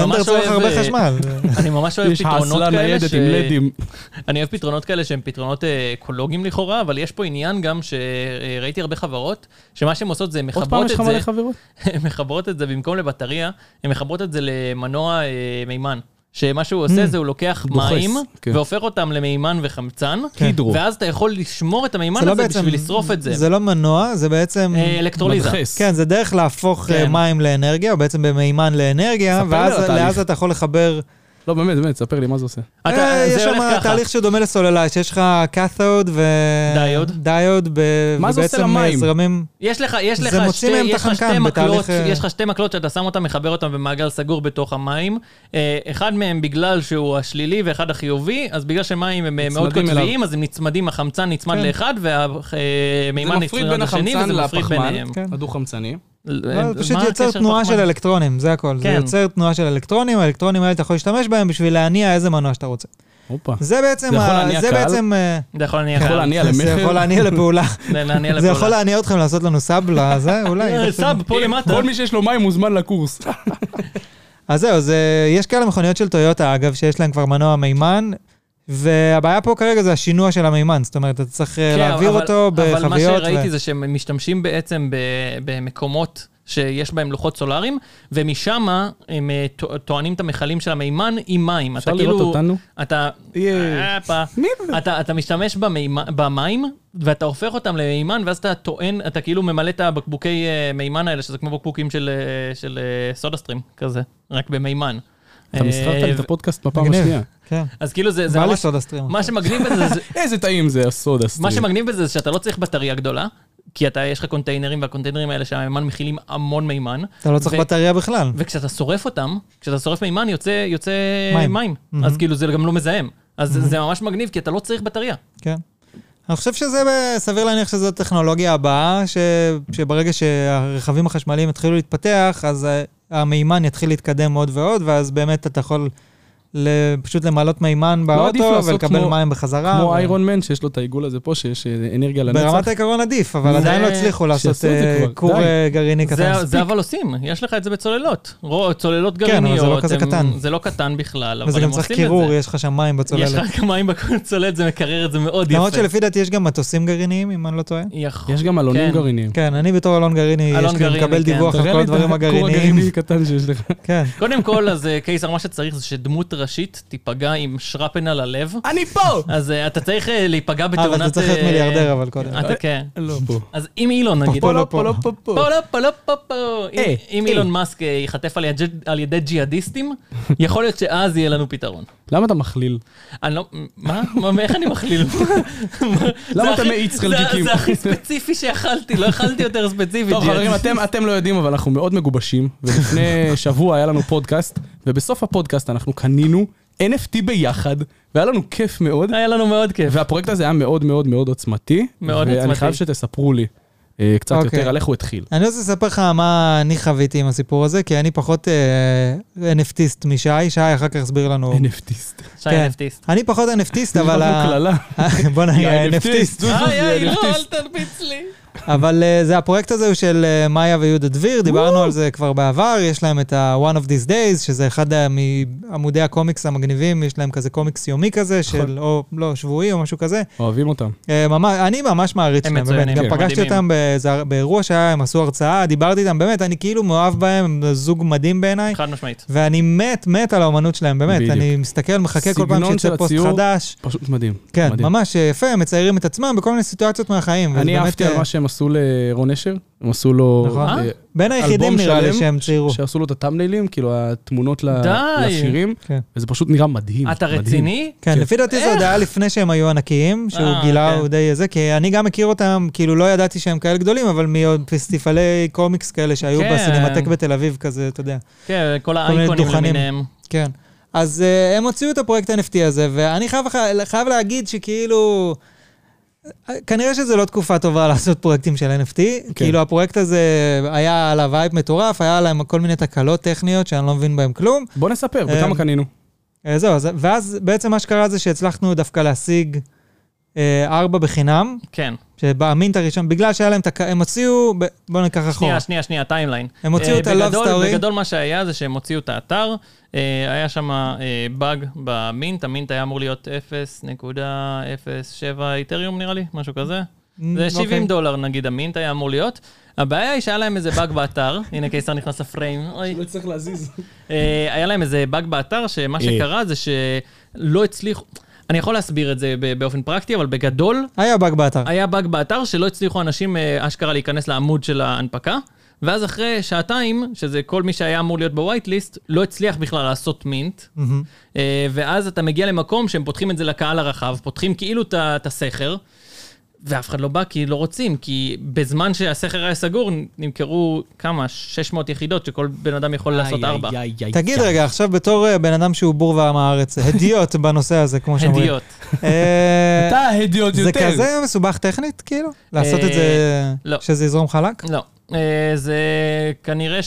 ממש אוהב פתרונות כאלה אני אוהב פתרונות כאלה שהם פתרונות אקולוגיים לכאורה, אבל יש פה עניין גם שראיתי הרבה חברות, שמה שהן עושות זה מחברות את זה במקום לבטריה, הן מחברות את זה למנוע מימן. שמה שהוא עושה זה הוא לוקח מים והופך אותם למימן וחמצן, ואז אתה יכול לשמור את המימן הזה בשביל לשרוף את זה. זה לא מנוע, זה בעצם... אלקטרוליזה. כן, זה דרך להפוך מים לאנרגיה, או בעצם במימן לאנרגיה, ואז אתה יכול לחבר... לא, באמת, ספר לי מה זה עושה. יש שם תהליך שדומה לסוללה, שיש לך קת'וד ודיוד, מה זה עושה למים? יש לך שתי מקלות שאתה שם אותם, מחבר אותם במעגל סגור בתוך המים, אחד מהם בגלל שהוא השלילי ואחד החיובי, אז בגלל שמים הם מאוד קוטביים, אז הם נצמדים, החמצן נצמד לאחד, והמימן נצמד לשני, וזה מפריד ביניהם. הדו-חמצני. פשוט יוצר תנועה של אלקטרונים, זה הכל. זה יוצר תנועה של אלקטרונים, האלקטרונים האלה אתה יכול להשתמש בהם בשביל להניע איזה מנוע שאתה רוצה. זה בעצם... זה יכול להניע למחר. זה יכול להניע לפעולה. זה יכול להניע אתכם לעשות לנו סאב לזה, אולי. סאב, פה למטה. כל מי שיש לו מים מוזמן לקורס. אז זהו, יש כאלה מכוניות של טויוטה, אגב, שיש להם כבר מנוע מימן, והבעיה פה כרגע זה השינוע של המימן, זאת אומרת, אתה צריך להעביר אותו בחביות. אבל מה שראיתי זה שהם משתמשים בעצם במקומות שיש בהם לוחות סולאריים, ומשם הם טוענים את המכלים של המימן עם מים. אפשר לראות אותנו? אתה משתמש במים, ואתה הופך אותם למימן, ואז אתה טוען, אתה כאילו ממלא את הבקבוקי מימן האלה, שזה כמו בקבוקים של סודה סטרים, כזה, רק במימן. אתה מסחרת לי את הפודקאסט בפעם השנייה. אז כאילו זה מה שמגניב בזה זה... איזה טעים זה הסודה סטרים. מה שמגניב בזה זה שאתה לא צריך בטריה גדולה, כי יש לך קונטיינרים, והקונטיינרים האלה שהמימן מכילים המון מימן. אתה לא צריך בטריה בכלל. וכשאתה שורף אותם, כשאתה שורף מימן יוצא מים. אז כאילו זה גם לא מזהם. אז זה ממש מגניב, כי אתה לא צריך בטריה. כן. אני חושב שזה סביר להניח שזו הטכנולוגיה הבאה, שברגע שהרכבים החשמליים יתחילו להתפתח, אז המימן יתחיל להתקדם עוד ועוד, ואז באמת אתה יכול פשוט למעלות מימן באוטו ולקבל מים בחזרה. כמו איירון מן שיש לו את העיגול הזה פה, שיש אנרגיה לנצח. ברמת העיקרון עדיף, אבל עדיין לא הצליחו לעשות כור גרעיני קטן. זה אבל עושים, יש לך את זה בצוללות. צוללות גרעיניות. כן, אבל זה לא כזה קטן. זה לא קטן בכלל, וזה גם צריך קירור, יש לך שם מים בצוללת. יש לך מים בצוללת, זה מקרר את זה מאוד יפה. למרות שלפי דעתי יש גם מטוסים גרעיניים, אם אני לא טועה. יש גם אלונים גרעיניים. כן, אני בתור אלון גרעיני, יש לי מקבל דיווח על כל הדברים הגרעיניים. קודם כל, אז קיסר, מה שצריך זה שדמות ראשית תיפגע עם שרפן על הלב. אני פה! אז אתה צריך להיפגע בתאונת... אבל אתה צריך להיות מיליארדר, אבל קודם. אתה כן. לא פה. אז אם אילון נגיד... אם אילון מאסק ייחטף על ידי ג'יהאדיסטים, יכול להיות שאז יהיה לנו פתרון. למה אתה מכליל? אני לא... מה? איך אני מכליל? למה אתה מאיץ חלקיקים? זה הכי ספציפי שיכלתי, לא יכלתי יותר ספציפית. טוב, חברים, אתם לא יודעים, אבל אנחנו מאוד מגובשים, ולפני שבוע היה לנו פודקאסט, ובסוף הפודקאסט אנחנו קנינו NFT ביחד, והיה לנו כיף מאוד. היה לנו מאוד כיף. והפרויקט הזה היה מאוד מאוד מאוד עוצמתי. מאוד עוצמתי. ואני חייב שתספרו לי קצת יותר על איך הוא התחיל. אני רוצה לספר לך מה אני חוויתי עם הסיפור הזה, כי אני פחות NFTיסט משי, שי אחר כך הסביר לנו. NFTיסט. שי NFTיסט. אני פחות NFTיסט, אבל... בוא נהיה NFTיסט. אל תרביץ לי. אבל זה הפרויקט הזה הוא של מאיה ויהודה דביר, דיברנו על זה כבר בעבר, יש להם את ה-One of These Days, שזה אחד מעמודי הקומיקס המגניבים, יש להם כזה קומיקס יומי כזה, של, או לא, שבועי או משהו כזה. אוהבים אותם. אני ממש מעריץ שלהם, באמת. גם פגשתי אותם באירוע שהיה, הם עשו הרצאה, דיברתי איתם, באמת, אני כאילו מאוהב בהם, הם זוג מדהים בעיניי. חד משמעית. ואני מת על האומנות שלהם, באמת. אני מסתכל, מחכה כל פעם שיצא פוסט חדש. פשוט מדהים. כן, ממש יפה, הם מציירים את עצמם בכל מיני סיטואציות מהחיים. אני אהבתי על מה שהם עשו לרון אשר, הם עשו לו בין היחידים נראה לי שהם ציירו. שעשו לו את הטאמניילים, כאילו התמונות לשירים, וזה פשוט נראה מדהים. אתה רציני? כן, לפי דעתי זה עוד היה לפני שהם היו ענקיים, שהוא גילה הוא די איזה, כי אני גם מכיר אותם, כאילו לא ידעתי שהם כאלה גדולים, אבל מפסטיבלי קומיקס כאלה שהיו בסינמטק בתל אביב כזה, אתה יודע. כן, כל האייקונים למיניהם. כן. אז הם הוציאו את הפרויקט NFT הזה, ואני חייב להגיד שכאילו... כנראה שזה לא תקופה טובה לעשות פרויקטים של NFT, כאילו הפרויקט הזה היה עליו וייב מטורף, היה להם כל מיני תקלות טכניות שאני לא מבין בהם כלום. בוא נספר, בכמה קנינו. זהו, ואז בעצם מה שקרה זה שהצלחנו דווקא להשיג 4 בחינם. כן. שבאמינט הראשון, בגלל שהיה להם, הם הוציאו, בואו ניקח אחורה. שנייה, טיימליין. הם הוציאו את ה-Love Story. בגדול מה שהיה זה שהם הוציאו את האתר, היה שם באג במינט, המינט היה אמור להיות 0.07 איתריום נראה לי, משהו כזה. זה $70 נגיד המינט היה אמור להיות. הבעיה היא שהיה להם איזה באג באתר, הנה קיסר נכנס לפריים. לא צריך להזיז. היה להם איזה באג באתר, שמה שקרה זה שלא הצליחו... אני יכול להסביר את זה באופן פרקטי, אבל בגדול... היה באג באתר. היה באג באתר שלא הצליחו אנשים אשכרה להיכנס לעמוד של ההנפקה, ואז אחרי שעתיים, שזה כל מי שהיה אמור להיות בווייטליסט, לא הצליח בכלל לעשות מינט, ואז אתה מגיע למקום שהם פותחים את זה לקהל הרחב, פותחים כאילו את הסכר, ואף אחד לא בא כי לא רוצים, כי בזמן שהסכר היה סגור, נמכרו כמה? 600 יחידות שכל בן אדם יכול לעשות 4. תגיד רגע, עכשיו בתור בן אדם שהוא בור ועם הארץ, הדיוט בנושא הזה, כמו שאומרים. הדיוט. אתה הדיוט יותר. זה כזה מסובך טכנית, כאילו? לעשות את זה, שזה יזרום חלק? לא. זה כנראה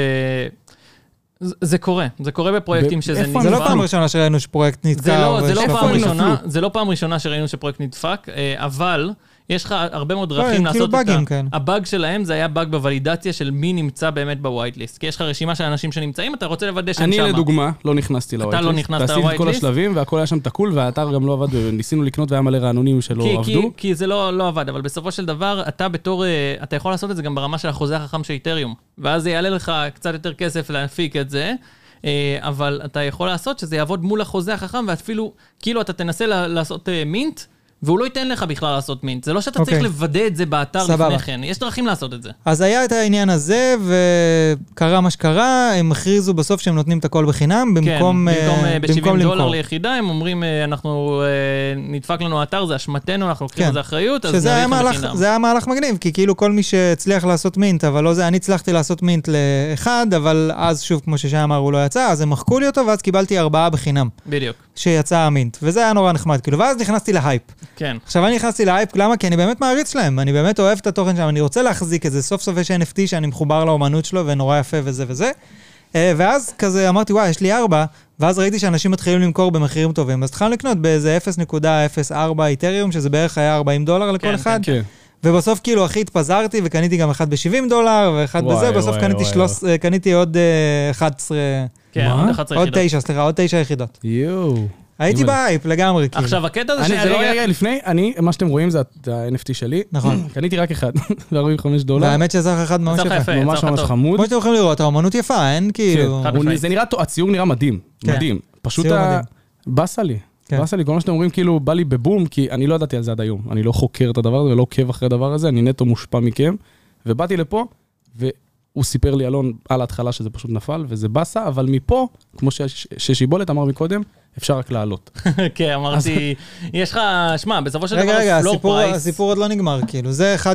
זה קורה בפרויקטים שזה נדפק. זה לא פעם ראשונה שראינו שפרויקט נתקע. זה לא פעם ראשונה שראינו שפרויקט נדפק, אבל יש לך הרבה מאוד דרכים לעשות את הבאג שלהם, זה היה באג בוולידציה של מי נמצא באמת בווייטליסט. כי יש לך רשימה של אנשים שנמצאים, אתה רוצה לוודא שהם שמה. אני לדוגמה לא נכנסתי לווייטליסט. אתה לא נכנסת לווייטליסט. תעשי את כל השלבים והכל היה שם תקול, והאתר גם לא עבד, וניסינו לקנות והיה מלא רענונים שלא עבדו. כי זה לא עבד, אבל בסופו של דבר, אתה יכול לעשות את זה גם ברמה של החוזה החכם של איתריום. ואז זה יעלה לך קצת יותר כסף להפיק את זה, אבל אתה יכול לעשות שזה יעבוד מול החוזה החכם, ואפילו כאילו אתה תנסה לעשות מינט, והוא לא ייתן לך בכלל לעשות מינט. זה לא שאתה צריך לוודא את זה באתר לפני כן. יש דרכים לעשות את זה. אז היה את העניין הזה, וקרה מה שקרה, הם הכריזו בסוף שהם נותנים את הכל בחינם, במקום $70 ליחידה, הם אומרים, אנחנו נדפק לנו האתר, זה אשמתנו, אנחנו לוקחים את זה אחריות, אז נריך בחינם. זה היה מהלך מגניב, כי כאילו כל מי שהצליח לעשות מינט, אבל לא זה, אני הצלחתי לעשות מינט לאחד, אבל אז שוב, כמו ששי אמר, הוא לא יצא, אז הם מחקו לי אותו, ואז קיבלתי 4 בחינם. בדיוק. שיצא המינט, וזה היה נורא נחמד, כאילו, ואז נכנסתי להייפ. כן. עכשיו אני נכנסתי להייפ, למה? כי אני באמת מעריץ להם, אני באמת אוהב את התוכן שם, אני רוצה להחזיק את זה, סוף סוף יש NFT שאני מחובר לאומנות שלו, ונורא יפה וזה וזה. ואז כזה אמרתי, וואי, יש לי 4, ואז ראיתי שאנשים מתחילים למכור במחירים טובים, אז התחלנו לקנות באיזה 0.04 איתריום, שזה בערך היה $40 לכל אחד. ובסוף כאילו הכי התפזרתי, וקניתי גם אחד $70, ואחד בזה, בסוף קניתי עוד 11... כן, עוד 9 יחידות. הייתי בהייפ לגמרי. עכשיו, הקטע זה רגע, לפני, מה שאתם רואים זה ה-NFT שלי. נכון. קניתי רק אחד, $45. והאמת שזה אחד ממש יפה. ממש ממש חמוד. כמו שאתם יכולים לראות, האמנות יפה, אין כאילו... זה נראה, הציור נראה מדהים. מדהים. פשוט בסה לי. בסה לי, כל מה שאתם אומרים כאילו בא לי בבום, כי אני לא ידעתי על זה עד היום. אני לא חוקר את הדבר הזה ולא עוקב אחרי הדבר הזה, אני נטו מושפע מכם. ובאתי לפה, הוא סיפר לי אלון על ההתחלה שזה פשוט נפל, וזה בסה, אבל מפה, כמו ששיבולת אמר מקודם, אפשר רק לעלות. כן, אמרתי, יש לך, שמע, בסופו של דבר, רגע, הסיפור עוד לא נגמר, כאילו, זה אחד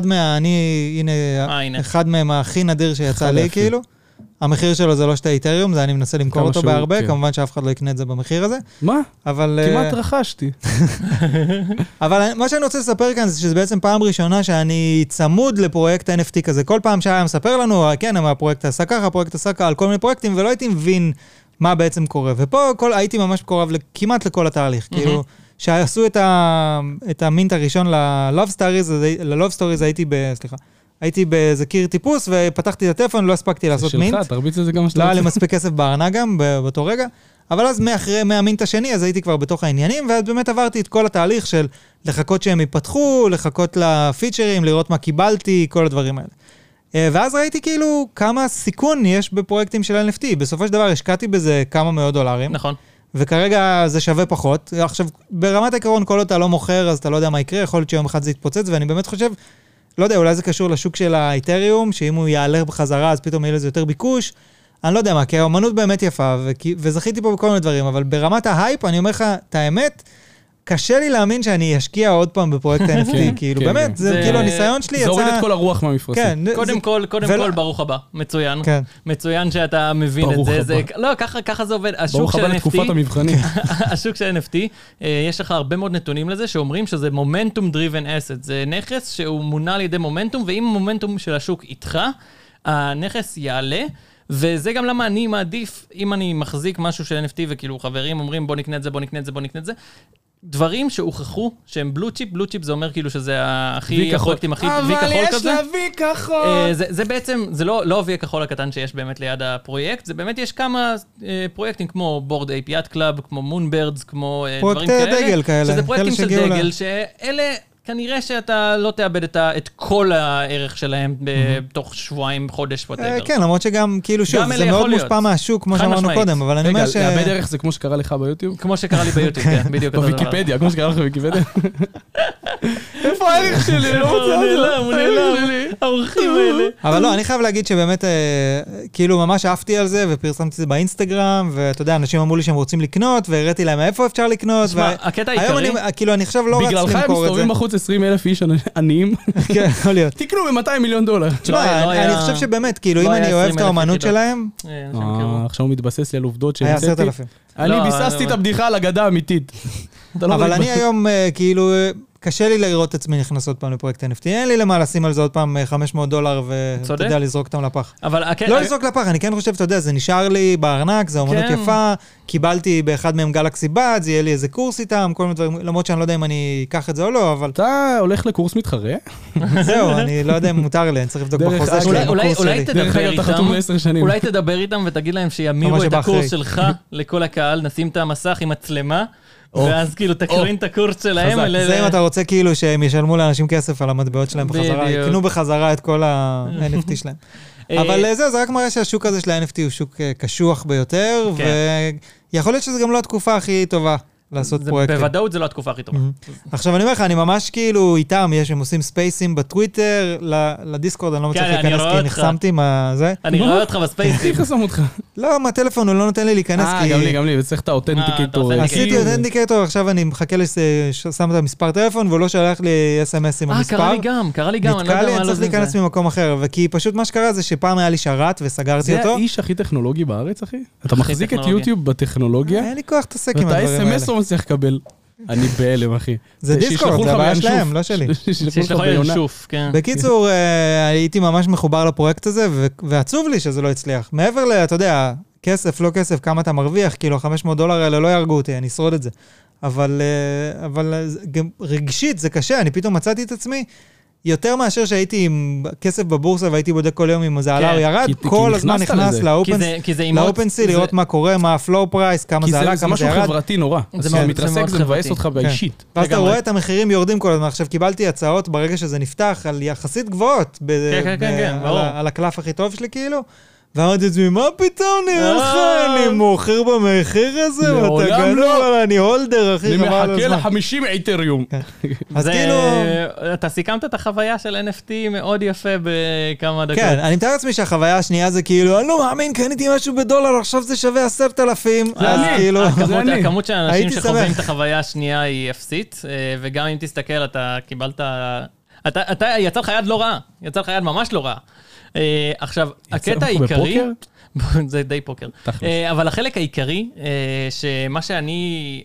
הנה, אחד מהם הכי נדיר שיצא לי, כאילו. המחיר שלו זה לא 2 איתריום, זה אני מנסה למכור אותו בהרבה, כמובן שאף אחד לא יקנה את זה במחיר הזה. מה? כמעט רכשתי. אבל מה שאני רוצה לספר כאן זה שזה בעצם פעם ראשונה שאני צמוד לפרויקט NFT כזה. כל פעם שהיה מספר לנו, כן, הפרויקט עשה ככה, הפרויקט עשה ככה, על כל מיני פרויקטים, ולא הייתי מבין מה בעצם קורה. ופה הייתי ממש קורב כמעט לכל התהליך. כאילו, שעשו את המינט הראשון ל-Love Stories, הייתי באיזה קיר טיפוס, ופתחתי את הטלפון, לא הספקתי לעשות מינט. זה שלך, תרביץ לזה גם לא היה לי מספיק כסף בארנק גם, באותו רגע. אבל אז מהמינט השני, אז הייתי כבר בתוך העניינים, ואז באמת עברתי את כל התהליך של לחכות שהם ייפתחו, לחכות לפיצ'רים, לראות מה קיבלתי, כל הדברים האלה. ואז ראיתי כאילו כמה סיכון יש בפרויקטים של NFT. בסופו של דבר השקעתי בזה כמה מאות דולרים. נכון. וכרגע זה שווה פחות. עכשיו, ברמת העיקרון, כל עוד אתה לא מוכר, אז אתה לא יודע מה יקרה, יכול להיות שיום אחד זה יתפוצץ, ואני באמת חושב, לא יודע, אולי זה קשור לשוק של האיתריום, שאם הוא יעלה בחזרה, אז פתאום יהיה לזה יותר ביקוש. אני לא יודע מה, כי האמנות באמת יפה, וזכיתי פה בכל מיני דברים, אבל ברמת ההייפ, אני אומר לך, את האמת, קשה לי להאמין שאני אשקיע עוד פעם בפרויקט NFT, כאילו, באמת, זה כאילו הניסיון שלי יצא... זה הוריד את כל הרוח מהמפרסים. קודם כל, ברוך הבא, מצוין. מצוין שאתה מבין את זה. לא, ככה זה עובד. ברוך הבא לתקופת המבחנים. השוק של NFT, יש לך הרבה מאוד נתונים לזה, שאומרים שזה מומנטום driven asset. זה נכס שהוא מונע על ידי מומנטום, ואם המומנטום של השוק איתך, הנכס יעלה, וזה גם למה אני מעדיף, אם אני מחזיק משהו של NFT, וכאילו חברים אומרים בוא נקנה את זה, בוא נקנה את זה, בוא נקנה את זה, דברים שהוכחו שהם בלו צ'יפ זה אומר כאילו שזה הכי הפרויקטים הכי וי כחול כזה. אבל יש לה וי כחול. זה בעצם, זה לא וי הכחול הקטן שיש באמת ליד הפרויקט, זה באמת יש כמה פרויקטים כמו בורד API קלאב, כמו מונברדס, כמו דברים כאלה. פרויקטי דגל כאלה. שזה פרויקטים של דגל, שאלה... כנראה שאתה לא תאבד את כל הערך שלהם בתוך שבועיים, חודש, whatever. כן, למרות שגם, כאילו שוב, זה מאוד מושפע מהשוק, כמו שאמרנו קודם, אבל אני אומר ש... רגע, לאבד ערך זה כמו שקרה לך ביוטיוב? כמו שקרה לי ביוטיוב, כן, בדיוק. בוויקיפדיה, כמו שקרה לך בוויקיפדיה. איפה הערך שלי? הוא נעלם, האורחים האלה. אבל לא, אני חייב להגיד שבאמת, כאילו ממש אהבתי על זה, ופרסמתי את זה באינסטגרם, ואתה יודע, אנשים אמרו לי שהם רוצים לקנות, והראיתי להם איפה אפשר לקנות, והיום 20,000 איש עניים. כן, יכול להיות. תקנו ב$200 מיליון. אני חושב שבאמת, כאילו, אם אני אוהב את האמנות שלהם... עכשיו הוא מתבסס לי על עובדות היה 10,000. אני ביססתי את הבדיחה על אגדה האמיתית. אבל אני היום, כאילו, קשה לי לראות את עצמי נכנס עוד פעם לפרויקט NFT. אין לי למה לשים על זה עוד פעם $500, ואתה יודע, לזרוק אותם לפח. לא לזרוק לפח, אני כן חושב, אתה יודע, זה נשאר לי בארנק, זה אומנות יפה, קיבלתי באחד מהם גלקסי בד, זה יהיה לי איזה קורס איתם, כל מיני דברים, למרות שאני לא יודע אם אני אקח את זה או לא, אבל... אתה הולך לקורס מתחרה? זהו, אני לא יודע אם מותר לי, אני צריך לבדוק בחוזה שלי, בקורס שלי. אולי תדבר איתם ותגיד להם שימירו את הקורס שלך לכל הקהל, נשים את המסך עם מצלמה, ואז כאילו תקרין את הקורס שלהם. זה אם אתה רוצה כאילו שהם ישלמו לאנשים כסף על המטבעות שלהם בחזרה, יקנו בחזרה את כל ה-NFT שלהם. אבל זהו, זה רק מראה שהשוק הזה של ה-NFT הוא שוק קשוח ביותר, ויכול להיות שזה גם לא התקופה הכי טובה לעשות פרויקטים. בוודאות זה לא התקופה הכי טובה. עכשיו אני אומר לך, אני ממש כאילו איתם, הם עושים ספייסים בטוויטר, לדיסקורד, אני לא מצליח להיכנס כי נחסמתי מה זה. אני רואה אותך בספייסים. איך חסם אותך? לא, מהטלפון הוא לא נותן לי להיכנס כי... גם לי, וצריך את האותנטיקטור. עשיתי אותנטיקטור, עכשיו אני מחכה שם את המספר טלפון, והוא לא שלח לי SMS עם המספר. קרה לי גם, נתקע לי, אני צריך להיכנס ממקום אחר, וכי פשוט מה שקרה זה שפעם היה לי שרת וסגרתי אותו. זה האיש הכי טכנולוגי בארץ, אחי? אתה מחזיק את יוטיוב בטכנולוגיה? אין לי כוח להתעסק עם הדברים האלה. מצליח לקבל. אני בהלם, אחי. זה דיסקורד, זה הבעיה שלהם, לא שלי. שיש לך ינשוף, כן. בקיצור, הייתי ממש מחובר לפרויקט הזה, ועצוב לי שזה לא הצליח. מעבר ל, אתה יודע, כסף, לא כסף, כמה אתה מרוויח, כאילו $500 האלה לא ירגו אותי, אני אשרוד את זה. אבל גם רגשית זה קשה, אני פתאום מצאתי את עצמי, יותר מאשר שהייתי עם כסף בבורסה והייתי בודק כל יום אם זה עלה או ירד, כל הזמן נכנס לאופנסי, לראות מה קורה, מה הפלואו פרייס, כמה זה עלה, כמה זה ירד. כי זה משהו חברתי נורא. זה מתרסק, זה מבאס אותך באישית. ואז אתה רואה את המחירים יורדים כל הזמן. עכשיו קיבלתי הצעות ברגע שזה נפתח על יחסית גבוהות, על הקלף הכי טוב שלי כאילו, ואמרתי לעצמי, מה פתאום נראה לך? אני מוכר במחיר הזה, ואתה גנוב, אני הולדר, אחי. אני מחכה ל-50 איתריום. אז כאילו... אתה סיכמת את החוויה של NFT מאוד יפה בכמה דקות. כן, אני מתאר לעצמי שהחוויה השנייה זה כאילו, אני לא מאמין, קניתי משהו בדולר, עכשיו זה שווה 10,000. הכמות של האנשים שחווים את החוויה השנייה היא אפסית, וגם אם תסתכל, אתה קיבלת... יצא לך יד לא רעה, יצא לך יד ממש לא רעה. עכשיו, הקטע העיקרי... זה די פוקר. אבל החלק העיקרי, שמה שאני...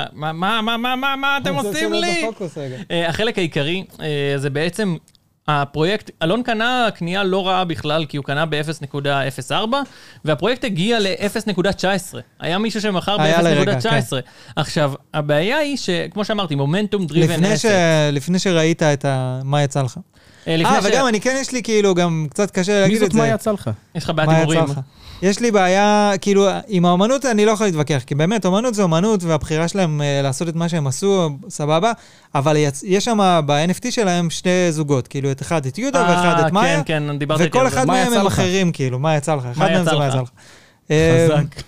מה אתם עושים לי? החלק העיקרי זה בעצם הפרויקט, אלון קנה קנייה לא רעה בכלל, כי הוא קנה ב-0.04, והפרויקט הגיע ל-0.19. היה מישהו שמכר ב-0.19. עכשיו, הבעיה היא שכמו שאמרתי, מומנטום דריבן אסט. לפני שראית את מה יצא לך. וגם אני כן יש לי כאילו גם קצת קשה להגיד את זה. מי זאת מה יצא לך? יש לך בעיית הימורים. יש לי בעיה, כאילו, עם האומנות אני לא יכול להתווכח, כי באמת, אומנות זה אומנות, והבחירה שלהם לעשות את מה שהם עשו, סבבה, אבל יש שם ב-NFT שלהם שני זוגות, כאילו, את אחד את יהודה ואחד את מאיה, כן, כן, דיברתי וכל אחד מהם הם אחרים, כאילו, מה יצא לך? אחד מהם זה מה יצא לך. חזק.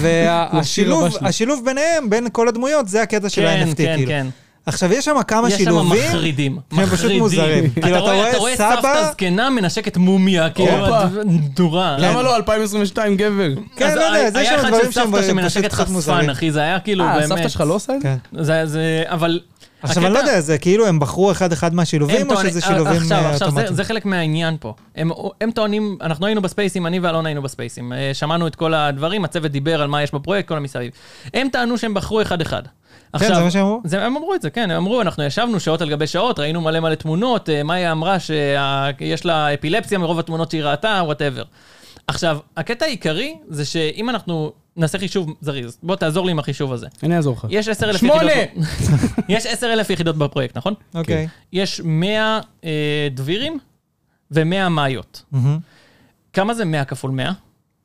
והשילוב ביניהם, בין כל הדמויות, זה הקטע של ה-NFT, כאילו. עכשיו, יש שם כמה שילובים, יש שם מחרידים. הם פשוט מוזרים. כאילו, אתה רואה סבתא זקנה מנשקת מומיה, כאילו, דורה. למה לא 2022 גבר? כן, לא יודע, זה שם דברים שהם פשוט קצת מוזרים. אחי, זה היה כאילו באמת. סבתא שלך לא עושה את זה? זה, אבל... עכשיו, אני לא יודע, זה כאילו הם בחרו אחד מהשילובים, או שזה שילובים אוטומטיים? עכשיו, זה חלק מהעניין פה. הם טוענים, אנחנו היינו בספייסים, אני ואלון היינו בספייסים. שמענו את כל הדברים, הצוות דיבר על מה יש בפרויקט, כל המסביב. הם טענו שהם בחרו אחד. כן, זה מה שהם אמרו? הם אמרו את זה, כן, הם אמרו, אנחנו ישבנו שעות על גבי שעות, ראינו מלא תמונות, מאיה אמרה שיש לה אפילפסיה מרוב התמונות שהיא ראתה, whatever. עכשיו, הקטע העיקרי זה שאם אנחנו נעשה חישוב זריז, בוא תעזור לי עם החישוב הזה. אני אעזור לך. יש 10,000 יחידות... 8! יש 10,000 יחידות בפרויקט, נכון? אוקיי. יש 100 דבירים ו100 מאיות. כמה זה 100 כפול 100?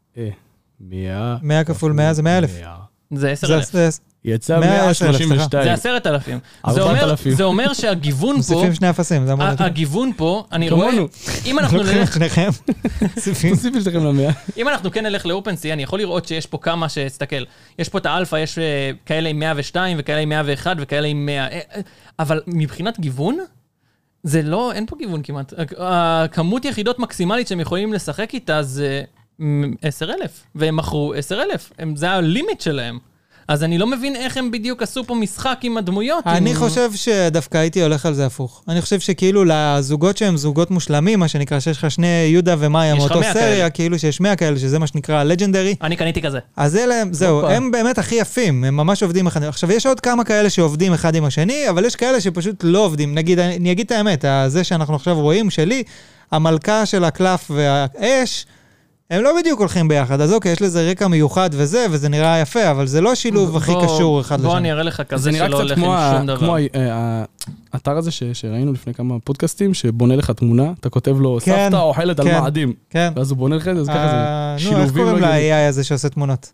100 כפול 100 זה 100,000. זה 10,000. יצא 132. זה 10,000. 4,000. זה אומר שהגיוון פה... מוסיפים שני אפסים, זה אמור להיות. הגיוון פה, אני רואה... אם אנחנו נלך... שניכם. תוסיפים שניכם ל100. אם אנחנו כן נלך לאופנסי, אני יכול לראות שיש פה כמה שתסתכל. יש פה את האלפא, יש כאלה עם 102 וכאלה עם 101 וכאלה עם 100. אבל מבחינת גיוון, זה לא... אין פה גיוון כמעט. הכמות יחידות מקסימלית שהם יכולים לשחק איתה זה 10,000. והם מכרו 10,000. זה הלימיט שלהם. אז אני לא מבין איך הם בדיוק עשו פה משחק עם הדמויות. אני חושב שדווקא הייתי הולך על זה הפוך. אני חושב שכאילו לזוגות שהם זוגות מושלמים, מה שנקרא שיש לך שני יהודה ומאיה מאותו סריה, כאילו שיש 100 כאלה, שזה מה שנקרא לג'נדרי. אני קניתי כזה. אז אלה, זהו, הם באמת הכי יפים, הם ממש עובדים אחד. עכשיו, יש עוד כמה כאלה שעובדים אחד עם השני, אבל יש כאלה שפשוט לא עובדים. נגיד, אני אגיד את האמת, זה שאנחנו עכשיו רואים שלי, המלכה של הקלף והאש, הם לא בדיוק הולכים ביחד, אז אוקיי, יש לזה רקע מיוחד וזה נראה יפה, אבל זה לא שילוב הכי קשור אחד לשני. בוא אני אראה לך כזה שלא הולך עם שום דבר. כמו האתר הזה שראינו לפני כמה פודקאסטים, שבונה לך תמונה, אתה כותב לו, סבתא אוכלת על מאדים. כן. ואז הוא בונה לך את זה, אז ככה זה שילובים. איך קוראים ל-AI הזה שעושה תמונות?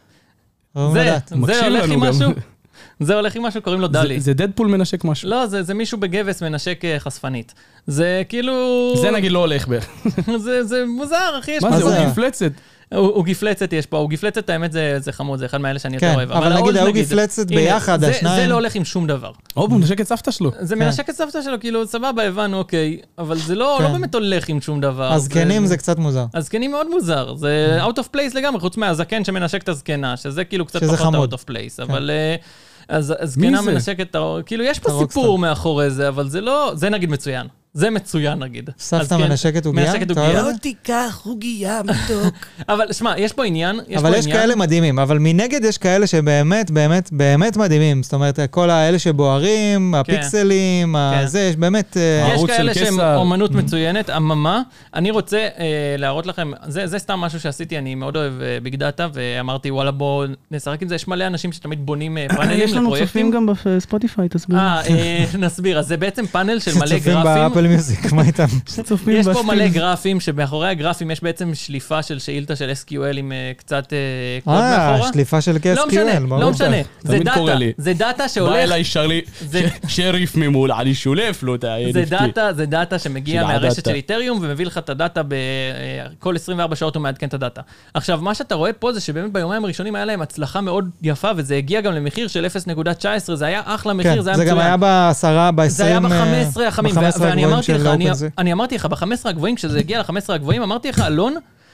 זה הולך עם משהו? זה הולך עם משהו, קוראים לו דלי. זה דדפול מנשק משהו. לא, זה מישהו בגבס מנשק חשפנית. זה כאילו... זה נגיד לא הולך בערך. זה מוזר, אחי. מה זה? הוא גיפלצת. הוא גיפלצת יש פה, הוא גיפלצת, האמת זה חמוד, זה אחד מהאלה שאני יותר אוהב. אבל נגיד, הוא גיפלצת ביחד, השניים. זה לא הולך עם שום דבר. הוא מנשק את סבתא שלו. זה מנשק את סבתא שלו, כאילו, סבבה, הבנו, אוקיי, אבל זה לא באמת הולך עם שום דבר. הזקנים זה קצת מוזר. הזקנים מאוד מוזר, זה out of place לגמרי, חוץ מהזקן שמנשק את הזקנה, שזה כאילו קצת פחות out of place, אבל... אז זקנה מנשקת, כאילו, יש פה סיפור מאחורי זה, אבל זה לא... זה נגיד מצוין. זה מצוין, נגיד. סבתא מנשקת עוגיה? מנשקת עוגיה. לא תיקח עוגיה מתוק. אבל, שמע, יש פה עניין. אבל יש כאלה מדהימים, אבל מנגד יש כאלה שבאמת, באמת, באמת מדהימים. זאת אומרת, כל האלה שבוערים, הפיקסלים, זה, יש באמת... יש כאלה שהם אומנות מצוינת, אממה, אני רוצה להראות לכם, זה סתם משהו שעשיתי, אני מאוד אוהב ביג דאטה, ואמרתי, וואלה, בואו נשחק עם זה. יש מלא אנשים שתמיד בונים פאנלים לפרויקטים. יש לנו צופים גם בספוטיפיי, תסביר. נסביר. אז זה בעצם פאנל של מלא גרפים. אפל מיוזיק, מה איתם? יש פה מלא גרפים, שמאחורי הגרפים יש בעצם שליפה של שאילתה של SQL עם קצת קוד מאחורה. שליפה של SQL, לא משנה, זה דאטה שהולך... בא אליי שריף ממול, אני שולף לו את ה-NFT. זה דאטה שמגיע מהרשת של איתריום, ומביא לך את הדאטה כל 24 שעות הוא מעדכן את הדאטה. עכשיו, מה שאתה רואה פה זה שבאמת ביומיים הראשונים היה להם הצלחה מאוד יפה, וזה הגיע גם למחיר של 0.19, זה היה אחלה מחיר, זה היה מצוין. זה גם היה ב10, זה היה ב-15 החמים, ואני אמרתי לך, אני אמרתי לך, ב-15 הגבוהים, כשזה הגיע ל-15 הגבוהים, אמרתי לך, אלון,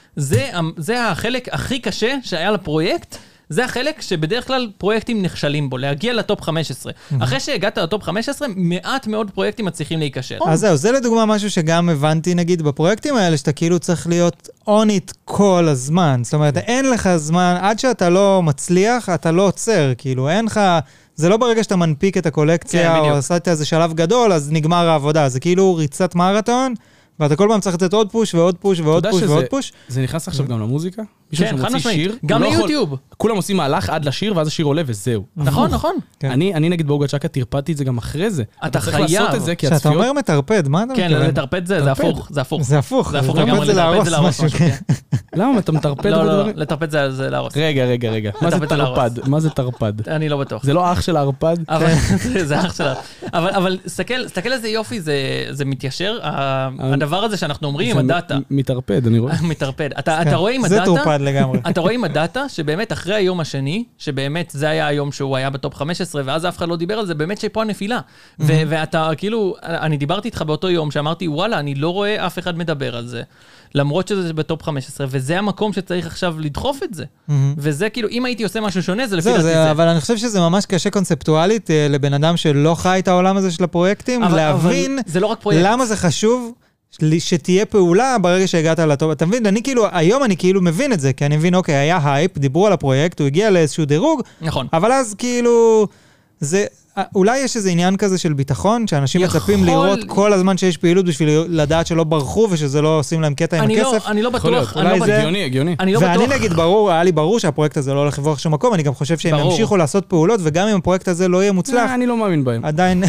זה החלק הכי קשה שהיה לפרויקט, זה החלק שבדרך כלל פרויקטים נכשלים בו, להגיע לטופ 15. אחרי שהגעת לטופ 15, מעט מאוד פרויקטים מצליחים להיקשר. אז זהו, זה לדוגמה משהו שגם הבנתי, נגיד, בפרויקטים האלה, שאתה כאילו צריך להיות on it כל הזמן. זאת אומרת, אין לך זמן, עד שאתה לא מצליח, אתה לא עוצר, כאילו, אין לך... זה לא ברגע שאתה מנפיק את הקולקציה, או עשית איזה שלב גדול, אז נגמר העבודה. זה כאילו ריצת מרתון, ואתה כל פעם צריך לתת עוד פוש ועוד פוש ועוד פוש ועוד פוש. זה נכנס עכשיו גם למוזיקה? כן, חד משמעית. גם ליוטיוב. כולם עושים מהלך עד לשיר, ואז השיר עולה וזהו. נכון, נכון. אני נגיד באוגה צ'קה תרפדתי את זה גם אחרי זה. אתה צריך לעשות את זה, כי כשאתה הצפיות... אומר מטרפד, מה אתה מתכוון? כן, לטרפד זה הפוך. זה הפוך. לטרפד זה להרוס משהו. למה? אתה מטרפד? לא, לטרפד זה להרוס. רגע. מה זה תרפד? מה זה תרפד? אני לא בטוח. זה לא אח של הערפד? זה אח של הערפד. אבל סתכל איזה יופי זה מתיישר, הדבר הזה שאנחנו אומרים עם הדאטה. מתרפד, אני רואה. מתרפד. אתה רואה עם הדאטה, זה תורפד לגמרי. אתה רואה עם הדאטה שבאמת אחרי היום השני, שבאמת זה היה היום שהוא היה בטופ 15, ואז אף אחד לא דיבר על זה, באמת שפה הנפילה. ואתה כאילו, אני דיברתי איתך באותו יום, שאמרתי, וואלה, אני לא רואה אף אחד מדבר על זה, למרות שזה בטופ 15, וזה המקום שצריך עכשיו לדחוף את זה. וזה כאילו, אם הייתי עושה משהו שונה, זה לפי דעתי זה. אבל אני חושב שזה ממש קשה קונספטואלית לבן אדם שלא חי את העולם הזה של הפרויקטים, להבין למה זה חשוב שתהיה פעולה ברגע שהגעת לטופ. אתה מבין, היום אני כאילו מבין את זה, כי אני מבין, אוקיי, היה הייפ, דיברו על הפרויקט, הוא הגיע לאיזשהו דירוג, נכון. אבל אז כאילו, זה... אולי יש איזה עניין כזה של ביטחון, שאנשים מצפים לראות כל הזמן שיש פעילות בשביל לדעת שלא ברחו ושזה לא עושים להם קטע עם הכסף. אני לא בטוח. הגיוני. ואני נגיד ברור, היה לי ברור שהפרויקט הזה לא הולך לברוח שום מקום, אני גם חושב שהם ימשיכו לעשות פעולות, וגם אם הפרויקט הזה לא יהיה מוצלח. אני לא מאמין בהם. עדיין...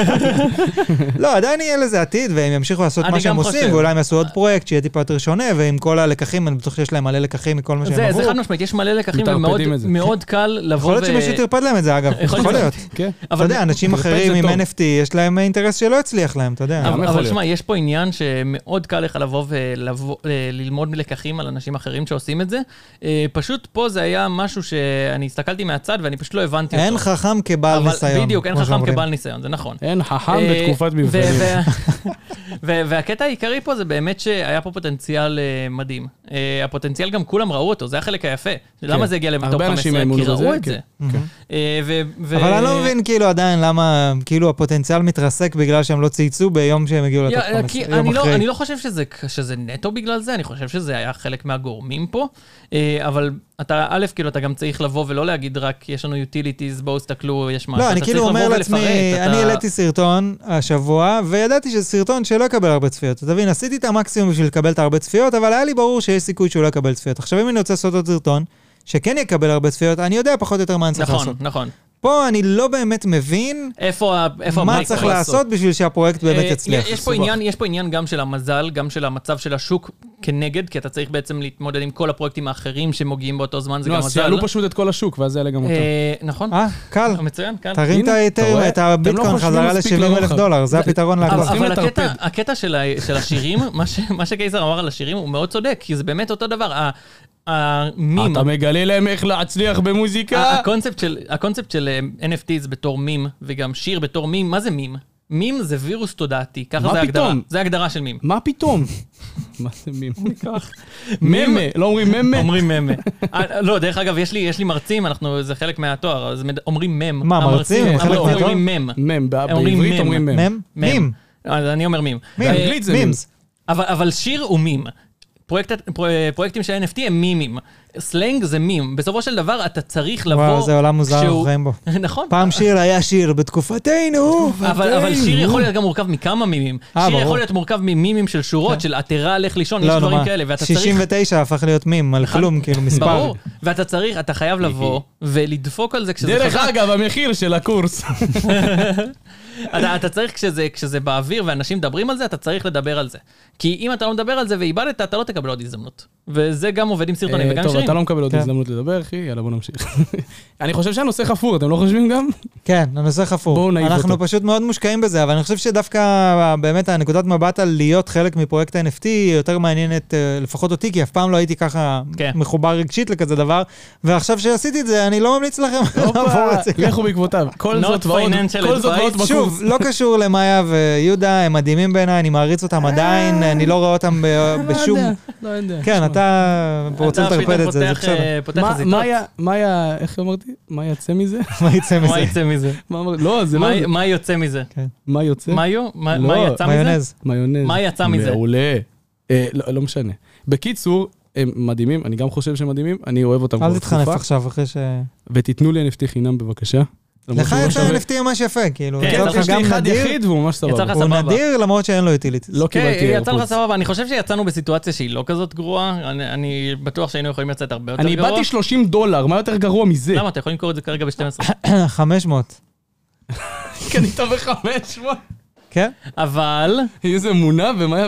לא, עדיין יהיה לזה עתיד, והם ימשיכו לעשות מה שהם עושים, ואולי הם יעשו עוד פרויקט שיהיה טיפה יותר שונה, ועם כל הלקחים, אני בטוח שיש להם מלא לקחים מכל מה שהם עברו. זה חד משמעית, יש מלא לקחים ומאוד קל לבוא יכול להיות שמישהו תרפד להם את זה, אגב. יכול להיות. אתה יודע, אנשים אחרים עם NFT, יש להם אינטרס שלא יצליח להם, אתה יודע. אבל שמע, יש פה עניין שמאוד קל לך לבוא וללמוד לקחים על אנשים אחרים שעושים את זה. פשוט פה זה היה משהו שאני הסתכלתי מהצד ואני פשוט לא הבנתי אותו. אין חכם כבעל ניסיון. בדיוק, אין חכם כבעל ניסיון, זה נכון. אין חכם בתקופת מבחנים. והקטע העיקרי פה זה באמת שהיה פה פוטנציאל מדהים. הפוטנציאל גם כולם ראו אותו, זה החלק היפה. למה זה הגיע לטופ 15? כי ראו את זה. אבל אני לא מבין כאילו עדיין למה כאילו הפוטנציאל מתרסק בגלל שהם לא צייצו ביום שהם הגיעו לטופ 15. אני לא חושב שזה נטו בגלל זה, אני חושב שזה היה חלק מהגורמים פה, אבל אתה, א', כאילו אתה גם צריך לבוא ולא להגיד רק, יש לנו utilities, בואו סתכלו, יש משהו. לא, אני כאילו אומר לעצמי, אני העליתי סרטון השבוע, וידעתי שזה סרטון שלא יקבל הרבה צפיות. אתה מבין, עשיתי את המקסימום בשביל לקבל את הרבה צפיות, אבל היה לי ברור שיש סיכוי שהוא לא יקבל צפיות. עכשיו אם אני רוצה לעשות עוד סרטון, שכן יקבל הרבה צפיות, אני יודע פחות או יותר מה אני צריך לעשות. נכון. פה אני לא באמת מבין מה צריך לעשות בשביל שהפרויקט באמת יצליח. יש פה עניין גם של המזל, גם של המצב של השוק כנגד, כי אתה צריך בעצם להתמודד עם כל הפרויקטים האחרים שמוגיעים באותו זמן, זה גם מזל. אז שיעלו פשוט את כל השוק, ואז זה יעלה גם אותו. נכון. קל. מצוין, קל. תרים את הביטקוין חזרה ל$70,000, זה הפתרון להכל. אבל הקטע של השירים, מה שקיסר אמר על השירים, הוא מאוד צודק, כי זה באמת אותו דבר. המים. אתה מגלה להם איך להצליח במוזיקה? הקונספט של NFTs בתור מים, וגם שיר בתור מים, מה זה מים? מים זה וירוס תודעתי, ככה זה ההגדרה. זה ההגדרה של מים. מה פתאום? מה זה מים? ממה, לא אומרים ממה? אומרים ממה. לא, דרך אגב, יש לי מרצים, זה חלק מהתואר, אז אומרים מם. מה, מרצים? המרצים אומרים מם. מם, בעברית אומרים מם. מים? אז אני אומר מים. באנגלית זה מים. אבל שיר הוא מים. פרויקטים של NFT הם מימים. סלנג זה מים. בסופו של דבר אתה צריך לבוא... וואו, זה עולם מוזר אנחנו חיים בו. נכון. פעם שיר היה שיר בתקופתנו. אבל שיר יכול להיות גם מורכב מכמה מימים. שיר יכול להיות מורכב ממימים של שורות, של עתירה, לך לישון, יש דברים כאלה. 69 הפך להיות מים, על כלום, כאילו מספר. ברור. ואתה צריך, אתה חייב לבוא ולדפוק על זה כשזה דרך אגב, המחיר של הקורס. אתה צריך, כשזה באוויר ואנשים מדברים על זה, אתה צריך לדבר על זה. כי אם אתה לא מדבר על זה ואיבדת, אתה לא תקבל עוד הזדמנות. וזה גם עובד עם סרטונים וגם שירים. טוב, אתה לא מקבל עוד הזדמנות לדבר, אחי, יאללה, בוא נמשיך. אני חושב שהנושא חפור, אתם לא חושבים גם? כן, הנושא חפור. בואו נעיף אותו. אנחנו פשוט מאוד מושקעים בזה, אבל אני חושב שדווקא באמת הנקודת מבט על להיות חלק מפרויקט ה-NFT יותר מעניינת, לפחות אותי, כי אף פעם לא הייתי ככה מחובר רגשית לכזה דבר, ועכשיו שעשיתי את זה, אני לא ממליץ לכם. לכו בעקבותיו. כל זאת ועוד שוב, לא קשור למאיה ויהודה, הם מדהימים בעיניי, אני מעריץ אותם עדיין, אני לא רואה אותם בשום... לא יודע. כן, אתה רוצה לטרפד את זה, זה בסדר. מאיה, איך אמרתי? מה יצא מזה? מה יצא מזה? מה יצא מזה? לא, זה לא... מה יוצא מזה? מה יוצא? מאיו? מה יצא מזה? מיונז. מה יצא מזה? מעולה. לא משנה. בקיצור, הם מדהימים, אני גם חושב שהם מדהימים, אני אוהב אותם. אל תתחנף עכשיו אחרי ש... ותיתנו לי NFT חינם בבקשה. לך יצא NFT ממש יפה, כאילו. יש לי אחד יחיד והוא ממש סבבה. הוא נדיר למרות שאין לו יוטיליטיס. לא קיבלתי. יצא לך סבבה, אני חושב שיצאנו בסיטואציה שהיא לא כזאת גרועה, אני בטוח שהיינו יכולים לצאת הרבה יותר גרוע. אני באתי $30, מה יותר גרוע מזה? למה, אתה יכול למכור את זה כרגע ב-12? 500. קנית ב-500? כן? אבל... איזה אמונה ומה...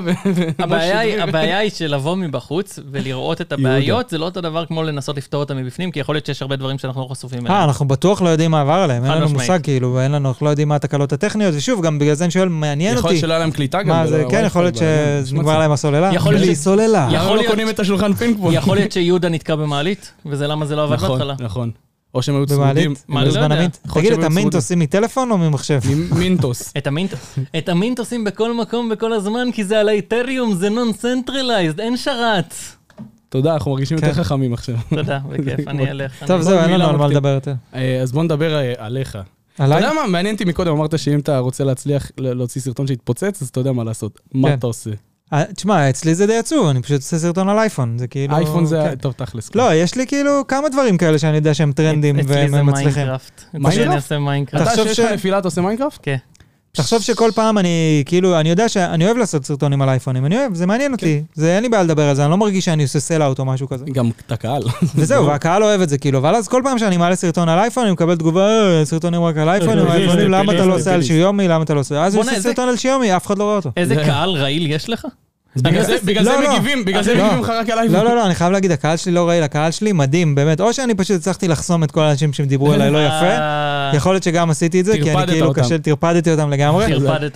הבעיה היא שלבוא מבחוץ ולראות את הבעיות, זה לא אותו דבר כמו לנסות לפתור אותם מבפנים, כי יכול להיות שיש הרבה דברים שאנחנו לא חשופים אליהם. אנחנו בטוח לא יודעים מה עבר עליהם, אין לנו מושג כאילו, אנחנו לא יודעים מה התקלות הטכניות, ושוב, גם בגלל זה אני שואל, מעניין אותי. יכול להיות שלא היה להם קליטה גם. כן, יכול להיות שנגמר להם הסוללה. בלי סוללה. לא קונים את השולחן פינג פונג. יכול להיות שיהודה נתקע במעלית, וזה למה זה לא עבד בהתחלה. נכון. או שהם היו צמודים. תגיד, את המינט עושים מטלפון או ממחשב? מינטוס. את המינט עושים בכל מקום, בכל הזמן, כי זה על האתריום, זה נון-סנטרלייזד, אין שרת. תודה, אנחנו מרגישים יותר חכמים עכשיו. תודה, בכיף, אני אלך. טוב, זהו, אין לנו על מה לדבר יותר. אז בוא נדבר עליך. עליי? אתה יודע מה? מעניין אותי מקודם, אמרת שאם אתה רוצה להצליח להוציא סרטון שהתפוצץ, אז אתה יודע מה לעשות. מה אתה עושה? תשמע, אצלי זה די עצוב, אני פשוט עושה סרטון על אייפון, זה כאילו... אייפון זה... טוב, תכלס. לא, יש לי כאילו כמה דברים כאלה שאני יודע שהם טרנדים והם מצליחים. אצלי זה מיינקראפט. אתה שיש לך נפילה, אתה עושה מיינקראפט? כן. תחשוב שכל פעם אני, כאילו, אני יודע שאני אוהב לעשות סרטונים על אייפונים, אני אוהב, זה מעניין אותי, זה אין לי בעיה לדבר על זה, אני לא מרגיש שאני עושה סל-אוט או משהו כזה. גם את הקהל. וזהו, והקהל אוהב את זה, כאילו, אבל אז כל פעם שאני מעלה סרטון על אייפון, אני מקבל תגובה, סרטונים רק על אייפונים, למה אתה לא עושה על שיומי, למה אתה לא עושה, אז אני עושה סרטון על שיומי, אף אחד לא רואה אותו. איזה קהל רעיל יש לך? בגלל זה מגיבים לך רק על אייפון. לא, אני חייב להגיד, הקהל שלי לא רעיל, הקהל שלי מדהים, באמת, או שאני פשוט הצלחתי לחסום את כל האנשים שדיברו אליי לא יפה, יכול להיות שגם עשיתי את זה, כי אני כאילו טרפדתי אותם לגמרי. טרפדת,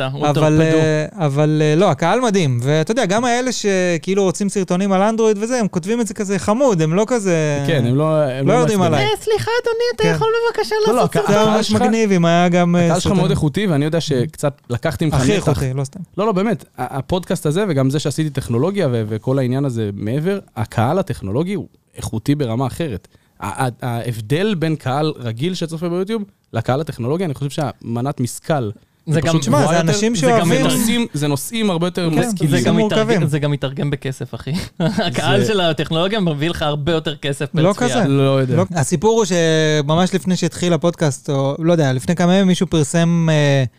אבל לא, הקהל מדהים, ואתה יודע, גם האלה שכאילו רוצים סרטונים על אנדרואיד וזה, הם כותבים את זה כזה חמוד, הם לא כזה... כן, הם לא יודעים עליי. סליחה, אדוני, אתה יכול בבקשה לעשות סרטון. זה ממש מגניב, אם היה גם... הקהל שלך מאוד איכותי, ואני יודע שקצת לקחתי ממך נתח. הכי איכותי, לא סתם. לא, באמת, הפודקאסט הזה וגם זה שעשיתי טכנולוגיה וכל העניין הזה מעבר, הקהל הטכנולוגי הוא איכותי ברמה אחרת. ההבדל בין קהל רגיל שצופה ביוטיוב לקהל הטכנולוגי, אני חושב שהמנת משכל. זה גם, תשמע, זה אנשים שאוהבים. זה נושאים הרבה יותר משכילים. זה גם מתרגם בכסף, אחי. הקהל של הטכנולוגיה מביא לך הרבה יותר כסף פר צפייה. לא כזה. לא יודע. הסיפור הוא שממש לפני שהתחיל הפודקאסט, או לא יודע, לפני כמה ימים מישהו פרסם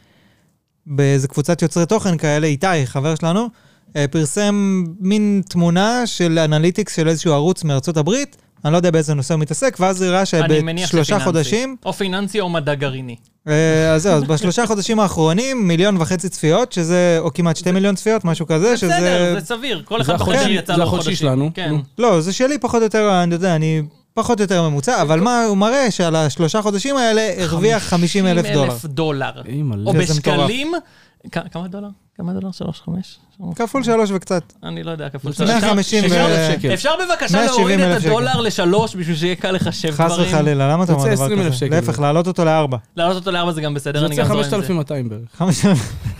באיזה קבוצת יוצרי תוכן כאלה, איתי, חבר שלנו, פרסם מין תמונה של אנליטיקס של איזשהו ערוץ מארצות הברית, אני לא יודע באיזה נושא הוא מתעסק, ואז הראה שבשלושה חודשים... או פיננסי או מדע גרעיני. אז זהו, אז בשלושה חודשים האחרונים, 1.5 מיליון צפיות, שזה, או כמעט 2 מיליון צפיות, משהו כזה, שזה... בסדר, זה סביר, כל אחד בחודשי יצא לו חודשים. זה החודשי שלנו. לא, זה שלי פחות או יותר, אני יודע, אני פחות או יותר ממוצע, אבל מה הוא מראה שעל השלושה חודשים האלה הרוויח $50,000. או בשקלים... כמה דולר? כמה דולר? 3.5? כפול 3 וקצת. אני לא יודע, כפול 3. 150,000 שקל. אפשר בבקשה להוריד את הדולר ל3 בשביל שיהיה קל לחשב דברים? חס וחלילה, למה אתה אומר דבר כזה? להפך, להעלות אותו ל4. להעלות אותו ל4 זה גם בסדר. זה יוצא 5,200 בערך.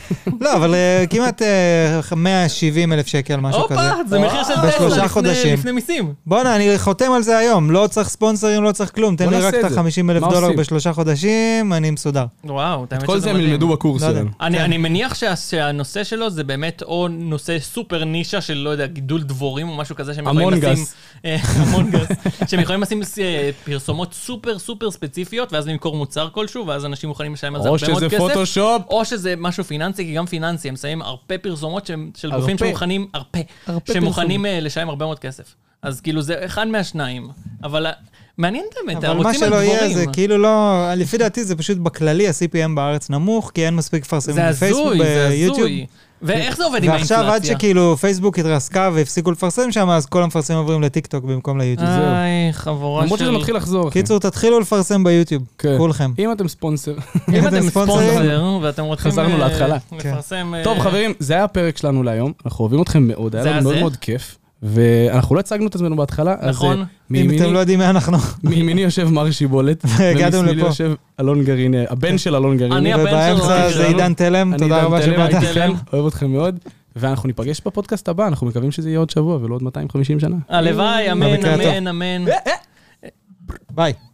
לא, אבל כמעט 170,000 שקל, משהו כזה. אופה, זה מחיר של טסלה לפני מיסים. בוא'נה, אני חותם על זה היום. לא צריך ספונסרים, לא צריך כלום. תן לי רק את $50,000 ב3 חודשים, אני מסודר. וואו, את כל זה הם ילמדו בקורס שלנו. אני מניח שהנושא שלו זה באמת או נושא סופר נישה של, לא יודע, גידול דבורים או משהו כזה שהם יכולים לשים... המונגס. שהם יכולים לשים פרסומות סופר סופר ספציפיות, ואז למכור מוצר כלשהו, ואז אנשים יכולים לשלם על זה הרבה מאוד כסף. או שזה פוטושופ. או שזה משהו פיננסי, כי גם פיננסי, הם שמים הרבה פרסומות של גופים שמוכנים, שמוכנים לשלם הרבה מאוד כסף. אז כאילו זה אחד מהשניים. אבל מעניין באמת, אבל מה שלא יהיה זה כאילו לא, לפי דעתי זה פשוט בכללי, ה-CPM בארץ נמוך, כי אין מספיק פרסמים בפייסבוק, ביוטיוב. ואיך זה עובד עם האינפלציה? ועכשיו עד שכאילו פייסבוק התרסקה והפסיקו לפרסם שם, אז כל המפרסמים עוברים לטיקטוק במקום ליוטיוב. איי, חבורה של... למרות שזה מתחיל לחזור. קיצור, תתחילו לפרסם ביוטיוב, כולכם. אם אתם ספונסר. אם אתם ספונסר, ואתם רוצים... חזרנו להתחלה. לפרסם... טוב, חברים, זה היה הפרק שלנו להיום. אנחנו אוהבים אתכם מאוד, היה לנו מאוד מאוד כיף. ואנחנו לא הצגנו את עצמנו בהתחלה. נכון. אם אתם לא יודעים מה אנחנו. מימיני יושב מר שיבולת. והגעתם לפה. יושב אלון גריני, הבן של אלון גריני. אני הבן של אלון גריני. ובאמצע זה עידן תלם, תודה רבה שבאתם. אוהב אתכם מאוד. ואנחנו ניפגש בפודקאסט הבא, אנחנו מקווים שזה יהיה עוד שבוע ולא עוד 250 שנה. הלוואי, אמן, אמן, אמן. ביי.